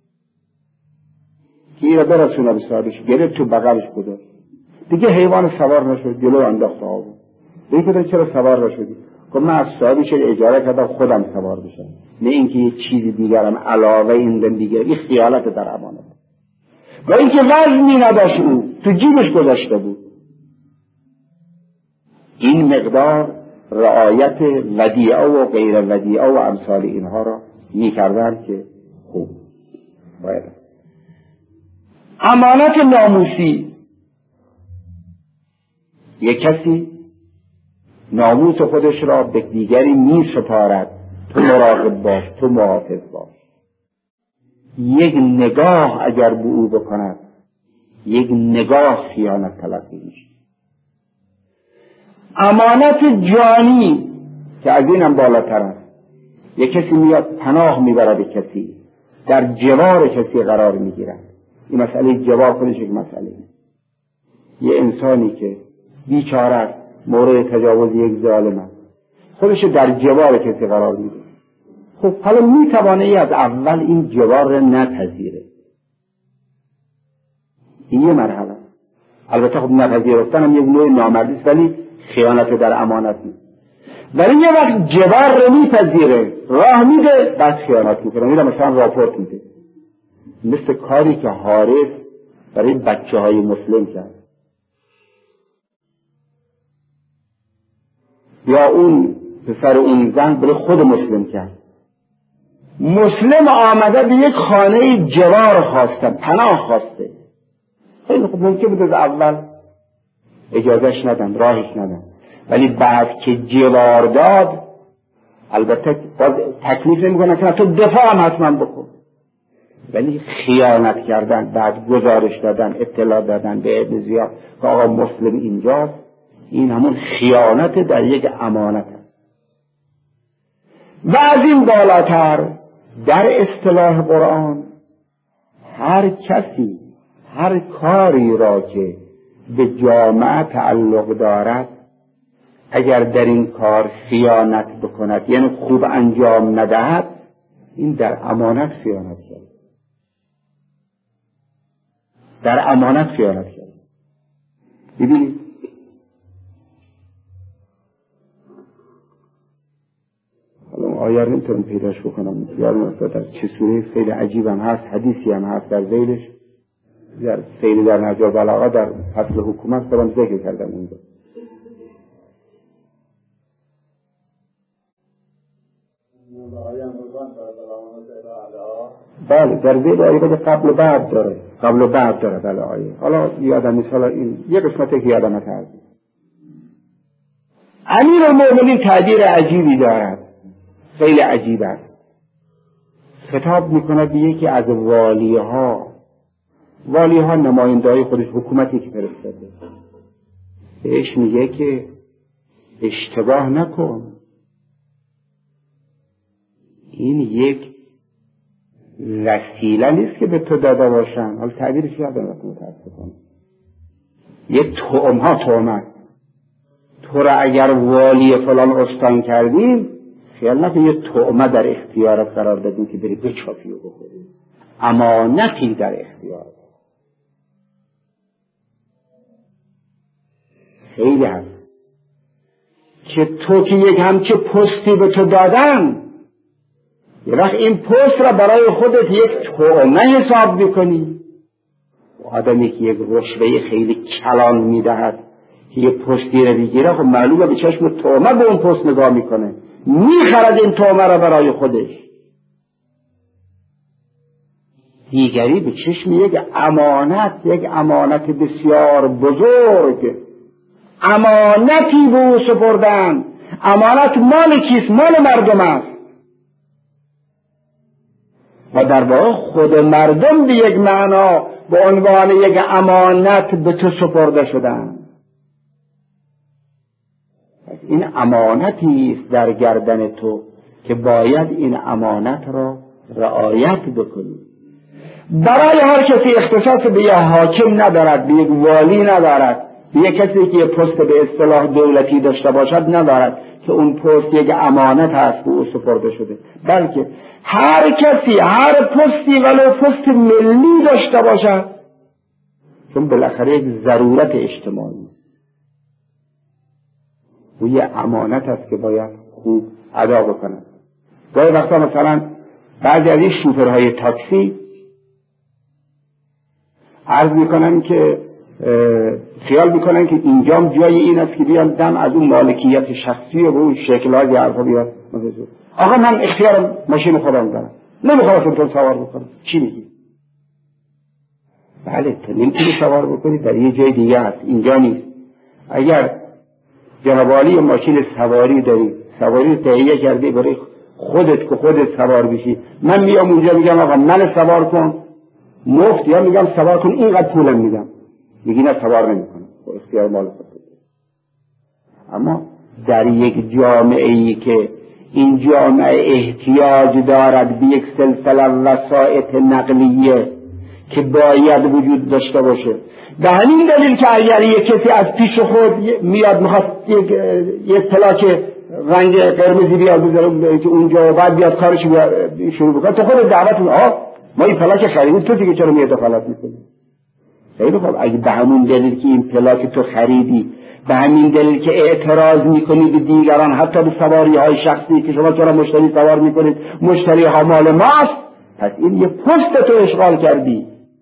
که این را برسونه به صاحبش، گرفت تو بغلش گذاشت. دیگه حیوان سوار نشد، جلو انداخت آب. دیگه چرا سوار نشدی؟ خب من از صاحبش اجاره کردم خودم سوار بشم، نه اینکه یه چیزی دیگرم علاوه این دیگه. این خیانت در امانت. و اینکه وزنی نداشت، او تو جیبش گذاشته بود. این مقدار رعایت ودیعه و غیر ودیعه و امثال اینها را می‌کردن که خوب باید. امانت ناموسی، یک کسی ناموس خودش را به دیگری می‌سپارد، تو مراقب باش، تو محافظ باش. یک نگاه اگر به او بکند، یک نگاه خیانت تلقی میشه. امانت جانی که از اینم بالاتر است، یک کسی میاد پناه میبرد کسی، در جوار کسی قرار میگیرد. این مسئله جوار خودش یک مسئله. یه انسانی که بیچاره است، مورد تجاوز یک ظالم است، خودش در جوار کسی قرار میگیره. خب حالا میتوانه از اول این جوار را نپذیره. این یه مرحله. البته خب نپذیرفتن هم یک نوع نامردی است ولی خیانت در امانت نیست. ولی یه وقت جوار را میپذیره، راه میده، بعد خیانت میکنه. میره مثلا راپورت میده، مثل کاری که حارث برای بچه های مسلم کرد، یا اون پسر اون زن برای خود مسلم کرد. مسلم آمده به یک خانه جوار خواسته، پناه خواسته. خیلی خوب، ممکن بود از اول اجازهش ندن، راهش ندن، ولی بعد که جوار داد البته باز تکلیف نمی‌کنه که تو دفاع هم حتما بکن، ولی خیانت کردن، بعد گزارش دادن، اطلاع دادن به ابن زیاد که آقا مسلم اینجاست، این همون خیانت در یک امانت است. و از این بالاتر در اصطلاح قرآن هر کسی هر کاری را که به جامعه تعلق دارد اگر در این کار خیانت بکند، یعنی خوب انجام ندهد، این در امانت خیانت کرد. در امانت خیانت کرد. ببینید آیه رو نمیتونم پیداش بکنم، یادم افتاد در چه سوره، خیلی عجیب هم هست، حدیثی هم هست در ذیلش، در خیلی در نهج البلاغه در فصل حکومت خودم ذکر کردم اونجا. بله در ذیل آیه قبل و بعد داره، قبل و بعد داره بله آیه. حالا یادم نیست، حالا این یه قسمتی که یادم هست. امیرالمؤمنین تعبیر عجیبی دارد، خیلی عجیب است. خطاب میکنه به یکی از والیها نماینده‌های خودش، حکومتی که فرستاده، بهش میگه که اشتباه نکن، این یک وسیله نیست که به تو داده باشن. حالا تعبیرش یادم متاسفانه یک تهمت تو را اگر والی فلان استان کردیم، خیال نکن یه تهمت در اختیارت قرار دادیم که بری بچاپی و بخوری، امانتی در اختیار. خیلی هست که تو که یک همچه پستی به تو دادن، یه وقت این پست را برای خودت یک تهمت حساب بکنی. آدمی که یک رشوه خیلی کلان میدهد که یک پستی را بگیره، خب معلومه به چشم تهمت به اون پست نگاه میکنه، میخرد این تهمت را برای خودش. دیگری به چشم یک امانت بسیار بزرگ، امانتی به او سپردن. امانت مال کیست؟ مال مردم است. و در واقع خود مردم به یک معنا به عنوان یک امانت به تو سپرده شدن. این امانتی است در گردن تو که باید این امانت را رعایت بکنی. برای هر کسی اختصاص به یک حاکم ندارد، به یک والی ندارد، به یک کسی که یک پست به اصطلاح دولتی داشته باشد ندارد که اون پست یک امانت هست به او سپرده شده، بلکه هر کسی هر پستی ولو پست ملی داشته باشد، چون بالاخره یک ضرورت اجتماعی، او یک امانت است که باید خوب ادا بکنند. گاهی وقتا مثلا بعضی از این شوفرهای تاکسی عرض میکنن که خیال میکنن که اینجا جای این است که بیان دم از اون مالکیت شخصی و اون شکل‌های حرفا بیاد. آقا من اختیار ماشین خودم دارم، نمیخوام تو سوار بکنم. چی میگی؟ بله تو نمیتونی سوار بکنی، در یه جای دیگه هست، اینجا نیست. اگر جناب عالی ماشین سواری داری، سواری تهیه کردی برای خودت که خودت سوار بشی، من میام اونجا میگم آقا من سوار کن مفت، یا میگم سوار کن اینقدر پولم میدم، میگی نه سوار نمیکنم، اختیار مال خودت. اما در یک جامعه ای که این جامعه احتیاج دارد به یک سلسله وسائط نقلیه که باید وجود داشته باشه، به همین دلیل که اگر یک کسی از پیش خود میاد میخواد یک پلاک رنگ قرمزی بیاد بذاره که اونجا بعد بیاد کارش شروع بکنه، تو خود دعوت ما این پلاک خریدیم، تو دیگه چرا میاد دخالت میکنی؟ خیلی خوب، اگه به همون دلیل که این پلاک تو خریدی، به همین دلیل که اعتراض میکنی به دیگران، حتی به سواری های شخصی که شما چرا مشتری سوار میکنید، مشتری ها مال ماست، پس این یه پست تو اشغال کردی.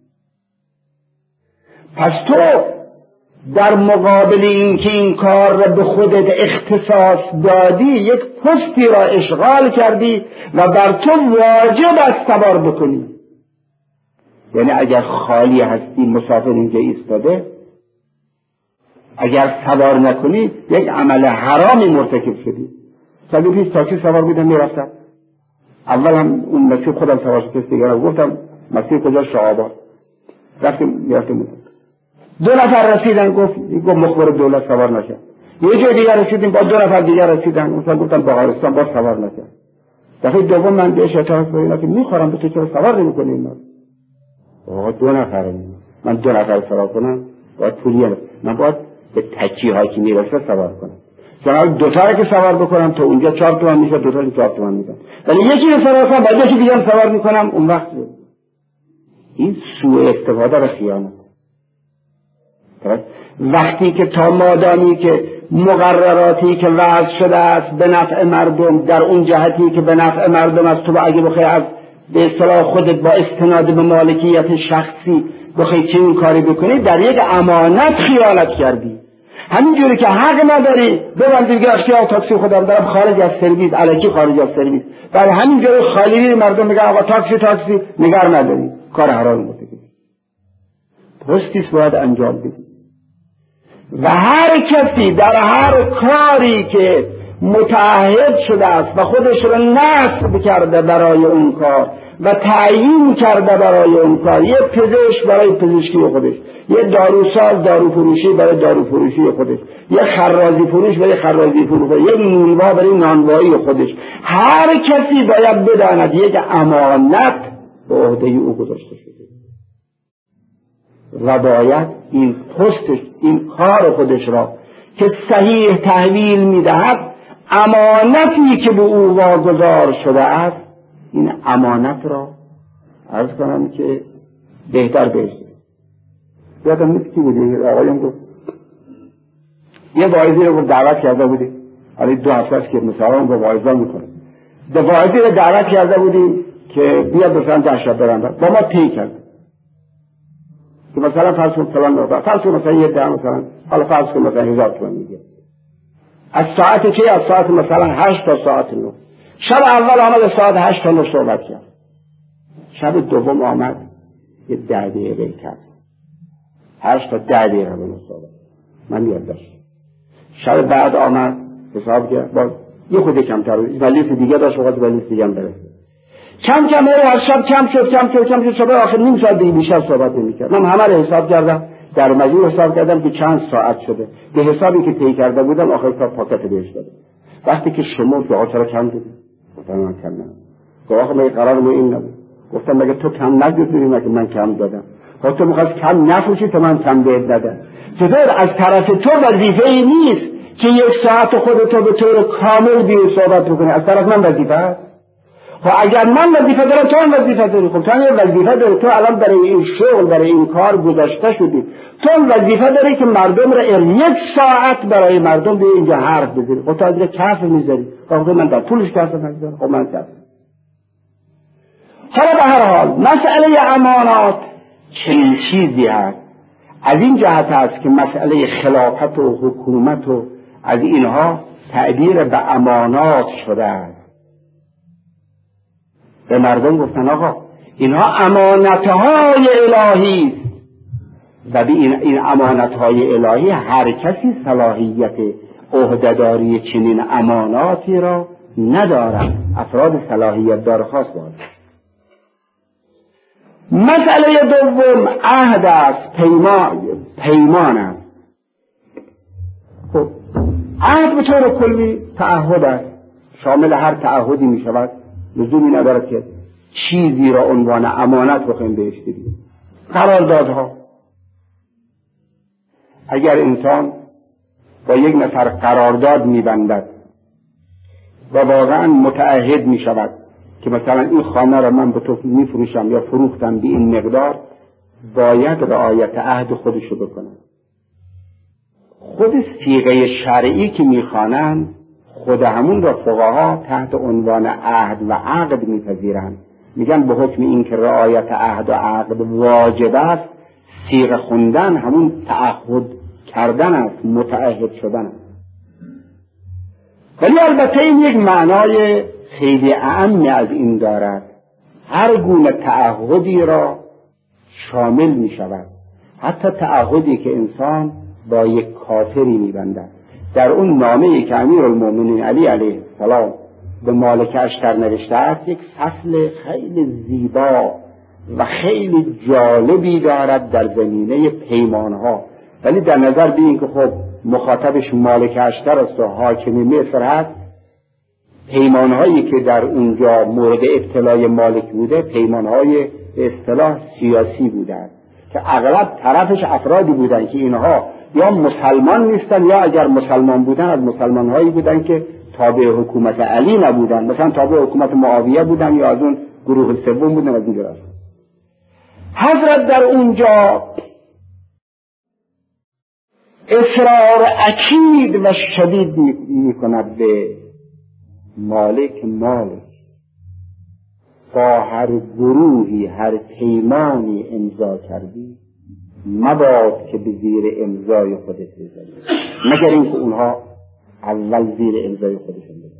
پس تو در مقابل این که این کار را به خودت اختصاص دادی، یک پستی را اشغال کردی و بر تو واجب است سوار بکنی. یعنی اگر خالی هستی، مسافر اینجا ایستاده، اگر سوار نکنی یک عمل حرامی مرتکب شدی. سالی پیش تاکسی سوار بودم میرفتم، اول هم اون مسیر خودم سوار شد، دیگرم گفتم مسیر کجا؟ شعبان. رفتیم 2 نفر رسیدن، گفت مخبر دولت سوار نشد. یه جای دیگر رسیدیم با 2 نفر دیگر رسیدن، مثلا گفتم بهارستان با سوار نشد. دفعه دوم من بهش اعتراض کردم که میخوام به تو چرا سوار نمی‌کنی؟ اینا 2 نفر، من 2 نفر سوار کنم باید پولیه، من باید به تکیه‌هایی که میرسه سوار کنم. چون 2 تا که سوار بکنم تو اونجا 4 تومن میشه، 2 تا 4 تومن میدن، ولی یکی رو سوار کنم بعد یکی دیگه سوار میکنم، اون وقت این سوء استفاده و خیانت. وقتی که تا مادامی که مقرراتی که وضع شده است به نفع مردم، در اون جهتی که به نفع مردم است، تو اگه بخوای از به اصطلاح خودت با استناد به مالکیت شخصی بخوای چه این کاری بکنی، در یک امانت خیانت کردی. همینجوری که حق نداری ببندی بگی اختیار تاکسی خودم دارم خارج از سرویس، الکی خارج از سرویس، برای همینجوری خالی مردم میگن آقا تاکسی نگار نداری، کار حرام مرتکبی. درستیست باید انجام بدی. و هر کسی در هر کاری که متعهد شده است و خودش را نصب کرده برای اون کار و تعیین کرده برای اون کار، یه پزشک برای پزشکی خودش، یه داروساز داروفروشی برای داروفروشی خودش، یه خرازی فروش برای خرازی فروش، یه نونوا برای نانوایی خودش، هر کسی باید بداند یک امانت به عهده او گذاشته شده و باید این پستش، این کار خودش را که صحیح تحویل میدهد، امانتی که به او واگذار شده است، این امانت را عرض کنم که بهتر بهشته. یادم نیست کی بوده، آقایم گفت یه واعظی رو دعوت کرده بودیم، حالا 2 هفته است که مثلا با واعظا میکنه، واعظی رو دعوت کرده بودیم که بیاد مثلا 10 شب برن، با ما طی کرد که مثلا فرض کن فلان فرض کن مثلا یه ده مثلا، حالا فرض کن مثلا 1000 تومان میگه، از ساعت چه؟ از ساعت مثلا 8 تا ساعت 9. شب اول آمد ساعت 8 تا 9 صحبت کرد، شب دوم آمد یه 10 دقیقه کرد، 8 تا 10 دقیقه به صحبت، من یاد داشت. شب بعد آمد حساب کرد، باز یه خود کمتر بود، ولیس دیگه داشت، وقت ولیس دیگه هم برسه، کم کم هر شب کم شد، شب آخر نیم ساعت دیگه بیشتر صحبت نمی‌کرد. من همه رو حساب کردم، در مجموع حساب کردم که چند ساعت شده، به حسابی که طی کرده بودم آخر تا پاکت بهش دادم. وقتی که شما دعا چرا کم دادی؟ گفتم من کم ندادم. گفت آخه مگه قرار ما این نبود؟ گفتم مگه تو کم ندادی مگه من کم دادم؟ خب تو می‌خواست کم نفروشی تا من کم بهت ندادم. چطور از طرف تو وظیفه‌ای نیست که 1 ساعت خودت به طور کامل بی صحبت بکنی، از طرف من وظیفه است؟ خب اگر من وظیفه دارم تو هم وظیفه داری، خب تو هم وظیفه داری، تو الان برای این شغل برای این کار گذاشته شدی، تو هم وظیفه داری که مردم را 1 ساعت برای مردم به اینجا حرف بزنی، خب تو اینجا کف میذاری، خب من در پولش کف نمیذارم، خب من کف. حالا به هر حال مسئله امانات چنین چیزی هست، از این جهت است که مسئله خلافت و حکومت و از اینها تعبیر به امانات شده است. به مردم گفتن آقا اینها امانتهای الهی و به این امانتهای الهی هر کسی صلاحیت عهده‌داری چنین اماناتی را ندارد، افراد صلاحیت دار خاص باید. مسئله دوم عهد است، پیمان است. خب عهد به طور کلی تعهد است، شامل هر تعهدی می شود، لزومی ندارد که چیزی را عنوان امانت بخوایم بهش بدیم. قراردادها، اگر انسان با یک نفر قرارداد می‌بندد و واقعا متعهد می شود که مثلا این خانه را من به تو میفروشم یا فروختم به این مقدار، باید رعایت عهد خودش رو بکنه. خود صیغه شرعی که میخوانند خود همون را فقها تحت عنوان عهد و عقد میپذیرند، میگن به حکم این که رعایت عهد و عقد واجب است، صیغه خوندن همون تعهد کردن است، متعهد شدن است. ولی البته این یک معنای خیلی اعم از این دارد، هر گونه تعهدی را شامل می شود، حتی تعهدی که انسان با یک کافری می بندد. در اون نامه‌ای که امیرالمومنین علی علیه السلام به مالک اشتر نوشته است، یک فصل خیلی زیبا و خیلی جالبی دارد در زمینه پیمانها، ولی در نظر بگیرید که خب مخاطبش مالک اشتر است و حاکم مصر هست، پیمانهایی که در اونجا مورد ابتلای مالک بوده پیمانهای به اصطلاح سیاسی بودند که اغلب طرفش افرادی بودند که اینها یا مسلمان نیستن یا اگر مسلمان بودن از مسلمانهایی بودن که تابع حکومت علی نبودن، مثلا تابع حکومت معاویه بودن یا از اون گروه سوم بودن. از اینجا حضرت در اونجا اصرار اکید و شدید میکند به مالک با هر گروهی هر پیمانی امضا کردی مباد که به زیر امضای خودت بزنی، مگر اینکه اونها اول زیر امضای خودشون بزنن.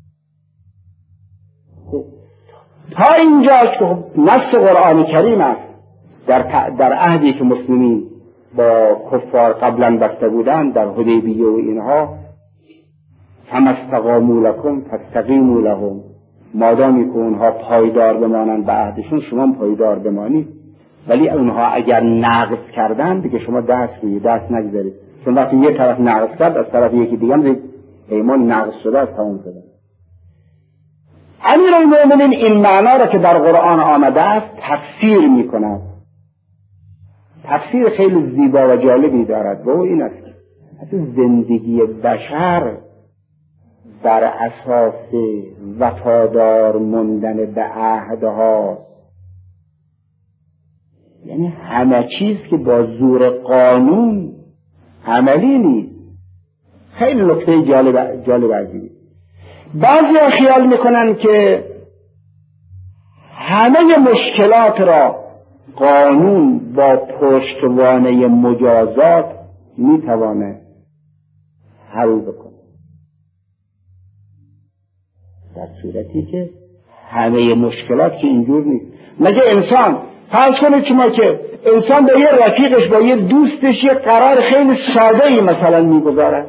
تا اینجاست که نص قرآن کریم است در عهدی که مسلمین با کفار قبلا بسته بودند در حدیبیه و اینها، فما استقاموا لکم فاستقیموا لهم، مادامی که اونها پایدار بمانند به عهدشون شما پایدار بمانید، ولی اونها اگر نقض کردن دیگه شما دست نگذارید، چون وقتی یه طرف نقض کرد از طرف یکی دیگه هم پیمان نقض شده از تمام شده. امیرالمومنین این معنا را که در قرآن آمده است تفسیر می‌کند. تفسیر خیلی زیبا و جالبی دارد و این است که زندگی بشر بر اساس وفادار موندن به عهدها، یعنی همه چیز که با زور قانون عملی نیست. خیلی نکته جالب عجیبی. بعضی خیال میکنن که همه مشکلات را قانون با پشتوانه مجازات میتوانه حل بکنه، در صورتی که همه مشکلات که اینجور نیست. مگه انسان فرض کنید شما که انسان با یه رفیقش با یه دوستش یه قرار خیلی ساده‌ای مثلا میگذارد.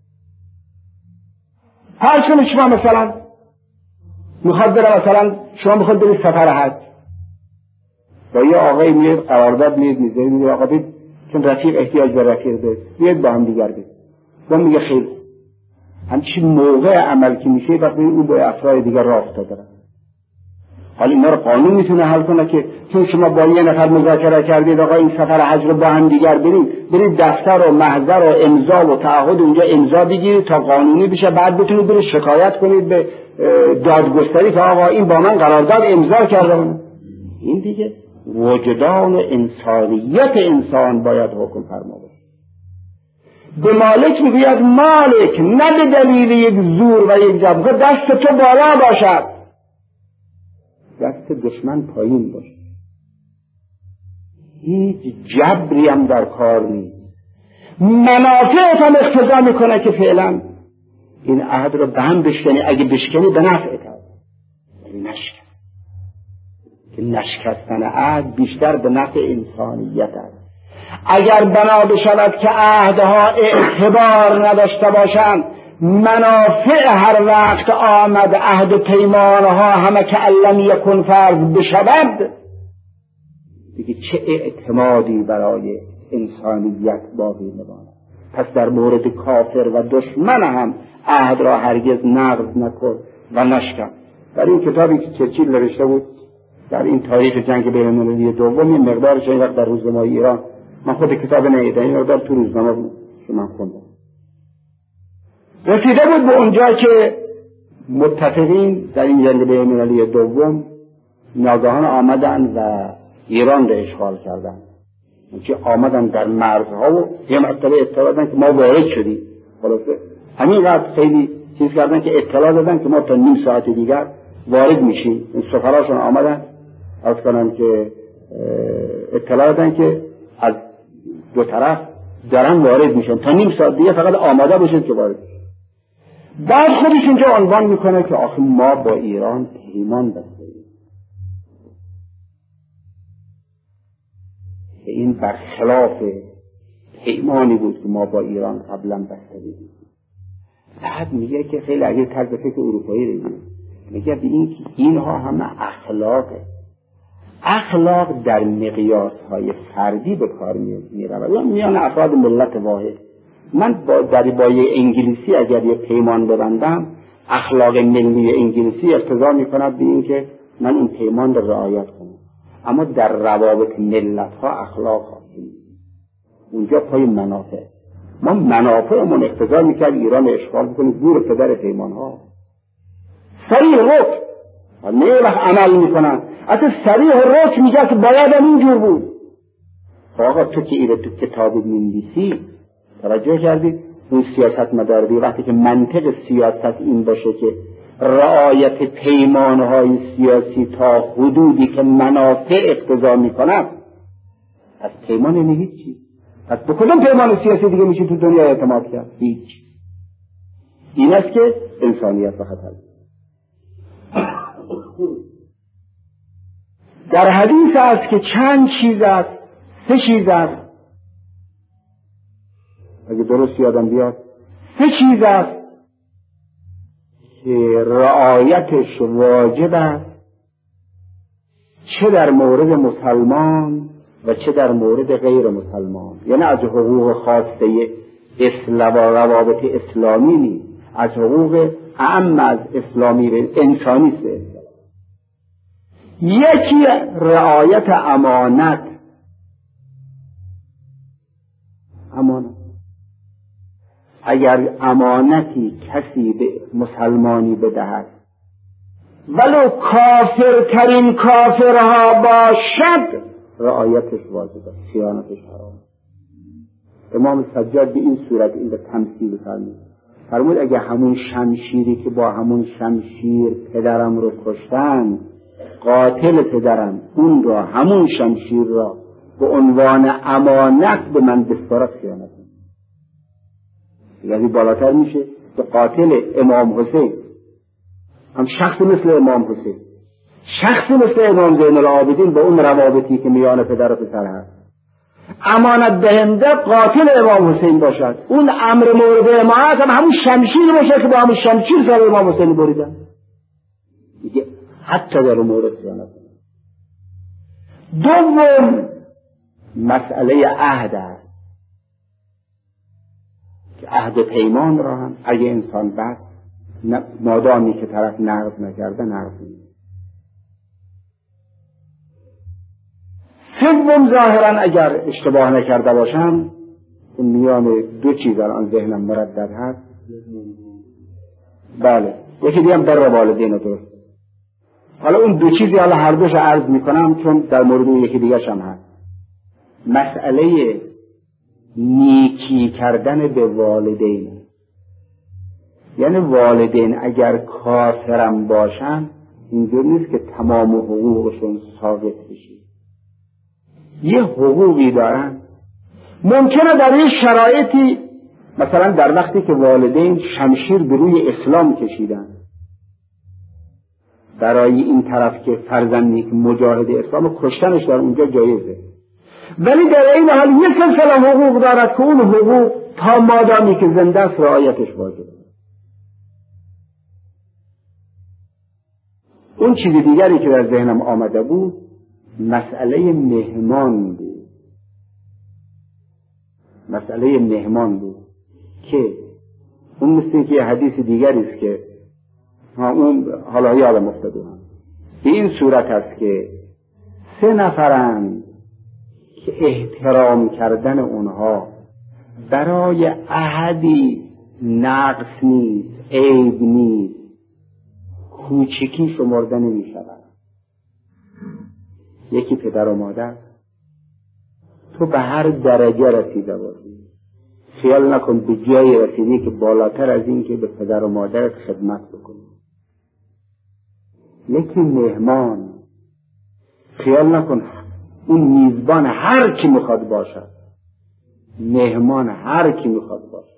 فرض کنید شما مثلا میخواد بره، مثلا شما میخواد برید سفر حج، با یه آقای میاد قرارداد میذارید آقا بید چون رفیق احتیاج به رفیق داره بیاید با هم دیگر بید. اون میگه خیلی همچین موقع عمل که میشه وقتی اون با افراد دیگر راه افتاده. حالا اینا رو قانون میتونه حل کنه که چون شما با یه نفر مذاکره کردید آقا این سفر حج رو با هم دیگر برید دفتر و محضر و امضا و تعهد اونجا امضا بگیرید تا قانونی بشه، بعد بتونید برید شکایت کنید به دادگستری که آقا این با من قرارداد امضا کرده. این دیگه وجدان انسانیت انسان باید حکم فرما باشه. به مالک میگوید مالک نه به دلیل یک زور و یک جبهه دست تو بالا باشد، دست دشمن پایین باشه. هیچ جبری هم در کار نیست. منافعت هم اقتضا میکنه که فعلا این عهد رو به هم بشکنی، اگه بشکنی به نفعت هست، نشکن که نشکستن عهد بیشتر به نفع انسانیت است. اگر بنا بشود که عهدها اعتبار نداشته باشند، منافع هر وقت آمد عهد و پیمانها همه که علم یکن فرض بشود، دیگه چه اعتمادی برای انسانیت باقی نماند. پس در مورد کافر و دشمن هم عهد را هرگز نقض نکن و نشکن. در این کتابی که چرچیل نوشته بود در این تاریخ جنگ بین‌المللی دوم، این مقدارش این وقت در روزنامه ایران، من خود کتاب ندیدم، این مقدار تو روزنامه بود که من خوندم، رسیده بود به اونجا که متفقین در این جنگ بین‌المللی دوم ناگهان آمدن و ایران را اشغال کردن. که آمدن در مرزها و یه مرتبه اطلاع دادن که ما وارد شدیم. خلاصه همینقدر خیلی چیز کردن که اطلاع دادن که ما تا نیم ساعت دیگر وارد میشیم. این سفراشون آمدن از کنن که اطلاع دادن که از دو طرف دارن وارد میشن، تا نیم ساعت دیگه فقط آماده باشید که وارد. بعد خودش اینجا عنوان میکنه که آخه ما با ایران پیمان بستیم. این برخلاف پیمانی بود که ما با ایران قبلا بسته بودیم. بعد میگه که خیلی عجیب طرز فکر اروپایی رو میگه اینها همه اخلاق در مقیاس‌های فردی به کار میرود یا میان افراد ملت واحد. من با یه انگلیسی اگر یه پیمان ببندم، اخلاق ملی انگلیسی اقتضا میکند به این که من این پیمان رو رعایت کنم، اما در روابط ملت‌ها اخلاق هستیم اونجا پای منافع. ما منافعمون اقتضا میکرد ایران اشغال بکنیم دور پدر پیمان‌ها. صریح رک نه وقت عمل میکنن، اصلا صریح رک میگه که باید اینجور بود. آقا تو که ایره تو کتاب می‌نویسی توجه کردید؟ اون سیاست مداری وقتی که منطق سیاست این باشه که رعایت پیمانهای سیاسی تا حدودی که منافع اقتضا میکند، از پیمان یعنی هیچی. پس به کدوم پیمان سیاسی دیگه میشه تو دنیا اعتماد کرد؟ هیچ. این است که انسانیت به خطر. در حدیث است که چند چیز است، 3 چیز است، اگه درست یادم بیاد 3 چیز است که رعایتش واجب است، چه در مورد مسلمان و چه در مورد غیر مسلمان. یعنی از حقوق خاصه اسلام و روابط اسلامی نیست، از حقوق اعم از اسلامی و انسانی است. یکی رعایت امانت. اگر امانتی کسی به مسلمانی بدهد ولو کافرترین کافرها باشد، رعایتش واجب است، خیانتش حرام. امام سجاد به این صورت این به تمثیل فرمود اگر همون شمشیری که با همون شمشیر پدرم رو کشتن، قاتل پدرم اون را، همون شمشیر را به عنوان امانت به من بسپارد، خیانت یعنی بالاتر میشه که قاتل امام حسین هم شخصی مثل امام حسین، شخصی مثل امام زین العابدین با اون روابطی که میان پدر و پسر هست، امانت دهنده قاتل امام حسین باشد، اون امر مورد امانت هم همون شمشیر باشه که با همون شمشیر سر امام حسین بریدن. میگه حتی در مورد خیانت. دوم مسئله عهد است که عهد پیمان را هم اگه انسان بست، مادامی که طرف نقض نکرده نقض نیست. سوم ظاهرا اگر اشتباه نکرده باشم میان 2 چیز الان ذهنم مردد هست، بله یکی دیگه هم بر والدین درست. حالا اون 2 چیزی حالا هر دوش عرض میکنم چون در مورد اون یکی دیگه هم هست. مسئله نیکی کردن به والدین، یعنی والدین اگر کافرم باشن اینجور نیست که تمام حقوقشون ثابت بشه، یه حقوقی دارن. ممکنه در این شرایطی مثلا در وقتی که والدین شمشیر به روی اسلام کشیدن برای این طرف که فرزندی که مجاهد اسلام، کشتنش در اونجا جایزه، ولی در این حال یک سلسله حقوق دارد که اون حقوق تا مادامی که زنده است رعایتش واجبه. اون چیز دیگری که در ذهنم آمده بود مسئله مهمان بود. مسئله مهمان بود که اون مثل که حدیث دیگری است که اون حالا یادم افتاده به این صورت است که 3 نفرند که احترام کردن اونها برای احدی نقص نیست، عیب نیست، کوچکی شمرده نمی شود. یکی پدر و مادر، تو به هر درجه رسیده باشی، خیال نکن به جای رسیدی که بالاتر از این که به پدر و مادرت خدمت بکنی. یکی مهمان، خیال نکن اون میزبان هر کی میخواد باشد، مهمان هر کی میخواد باشد.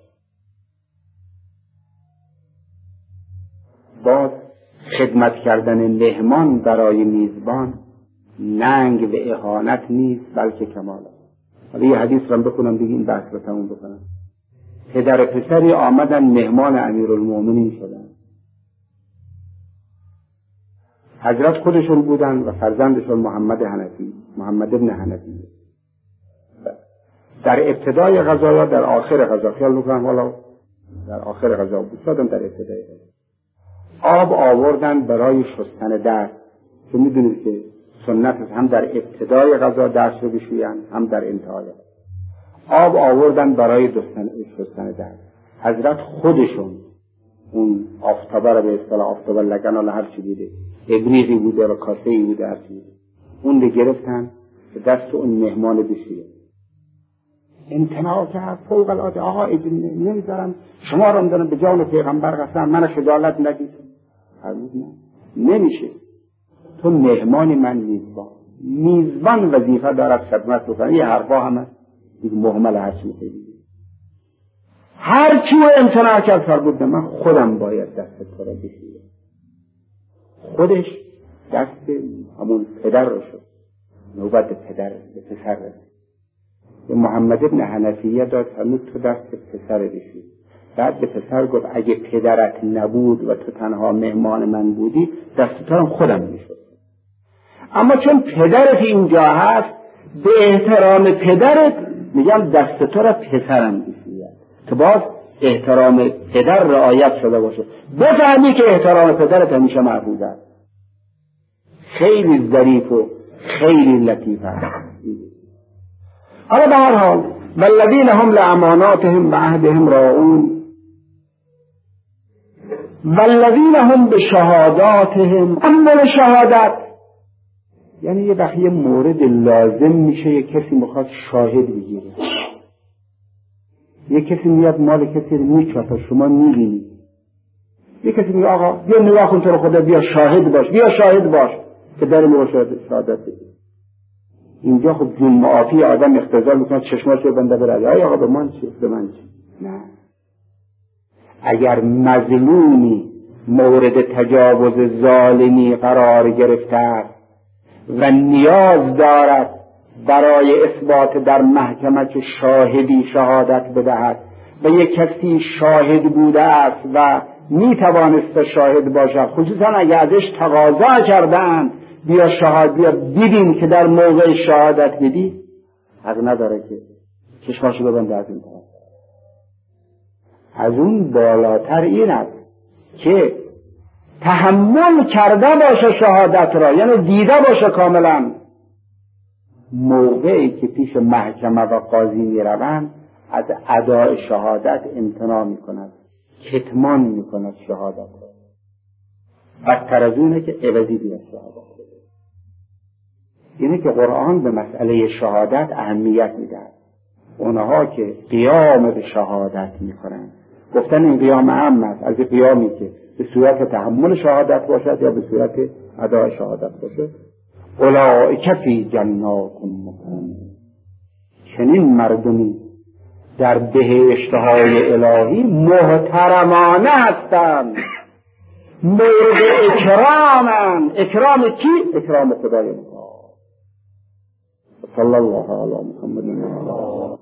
باز خدمت کردن مهمان برای میزبان ننگ و اهانت نیست بلکه کمال است. حالا یه حدیث رو بخونم دیگه این بحث رو تموم بکنم. پدر پسری آمدن مهمان امیرالمومنین شدن. حضرت خودشون بودن و فرزندشون محمد ابن حنفی. در ابتدای غذا یا در آخر غذا، خیال میکنم حالا در آخر غذا بود، شدن در ابتدای غذا آب آوردن برای شستن دست، که میدونید که سنت هم در ابتدای غذا دست رو بشویند هم در انتهای. آب آوردن برای شستن دست. حضرت خودشون اون آفتابه رو به اصطلاح آفتابه لگن و هر چی بوده، ابریقی بوده و کاسه‌ای بوده، هر چی بوده، اون رو گرفتن که دست اون مهمان بشویه. امتناع کرد فوق العاده. آقا نمیذارم شما رو دارم به جان پیغمبر قسم، من خجالت ندید. نمیشه، تو مهمان من، میزبان وظیفه دارد خدمت بکنه. یه حرفا همه مهمل هرچی میگه. هر کی رو امتناع کرد فرمود من خودم باید دست تو را بگیرم. خودش دست همون پدر رو شد، نوبت پدر به پسر رسید. محمد ابن حنفیه داد فرمود تو دست پسر بگیر. بعد به پسر گفت اگه پدرت نبود و تو تنها مهمان من بودی دست تو هم خودم میشد. اما چون پدرت اینجا هست به احترام پدرت میگم دست تو را پسرم بگیر که باز احترام پدر رعایت شده باشه. بفهمی که احترام پدرت همیشه محفوظ است. خیلی ظریف و خیلی لطیف است. حالا به هر حال والذین هم لاماناتهم و عهدهم راعون والذین هم به شهاداتهم. اما شهادت یعنی یه وقتی یه مورد لازم میشه، یه کسی میخواد شاهد بگیره، یه کسی میاد مال کسی رو میچاپه، شما میبینید، یه کسی میگه آقا بیا نگاه کن تو رو خدا، بیا شاهد باش، بیا شاهد باش که در شهادت بگیر. اینجا خب جون معافی آدم اختزال میکنه، چشماش رو بنده بره ای آقا به من چی؟ به من چی؟ نه. اگر مظلومی مورد تجاوز ظالمی قرار گرفته است و نیاز دارد برای اثبات در محکمه که شاهدی شهادت بدهد و یک کسی شاهد بوده است و میتوانست شاهد باشد، خصوصا اگر ازش تقاضا کردند بیا شهاد، بیا دیدیم که در موقع شهادت بدی، حق نداره که چشماشو ببنده از این طرف. از اون بالاتر این است که تحمل کرده باشه شهادت را، یعنی دیده باشه کاملا. موقعی که پیش محکمه و قاضی می روند از ادای شهادت امتناع می کند، کتمان می کند شهادت را. بدتر از اونه که عوضی بیاد شهادت بده. اینه که قرآن به مسئله شهادت اهمیت میده. اونها که قیام به شهادت میکنن گفتن این قیام عام است، از قیامی که به صورت تحمل شهادت باشد یا به صورت ادای شهادت باشد. اولئک فی جنات مکرمون، چنین مردمی در بهشت‌های الهی محترمانه هستند، مورد اکرامند. اکرام کی؟ اکرام خدای متعال. صلی الله علی محمد.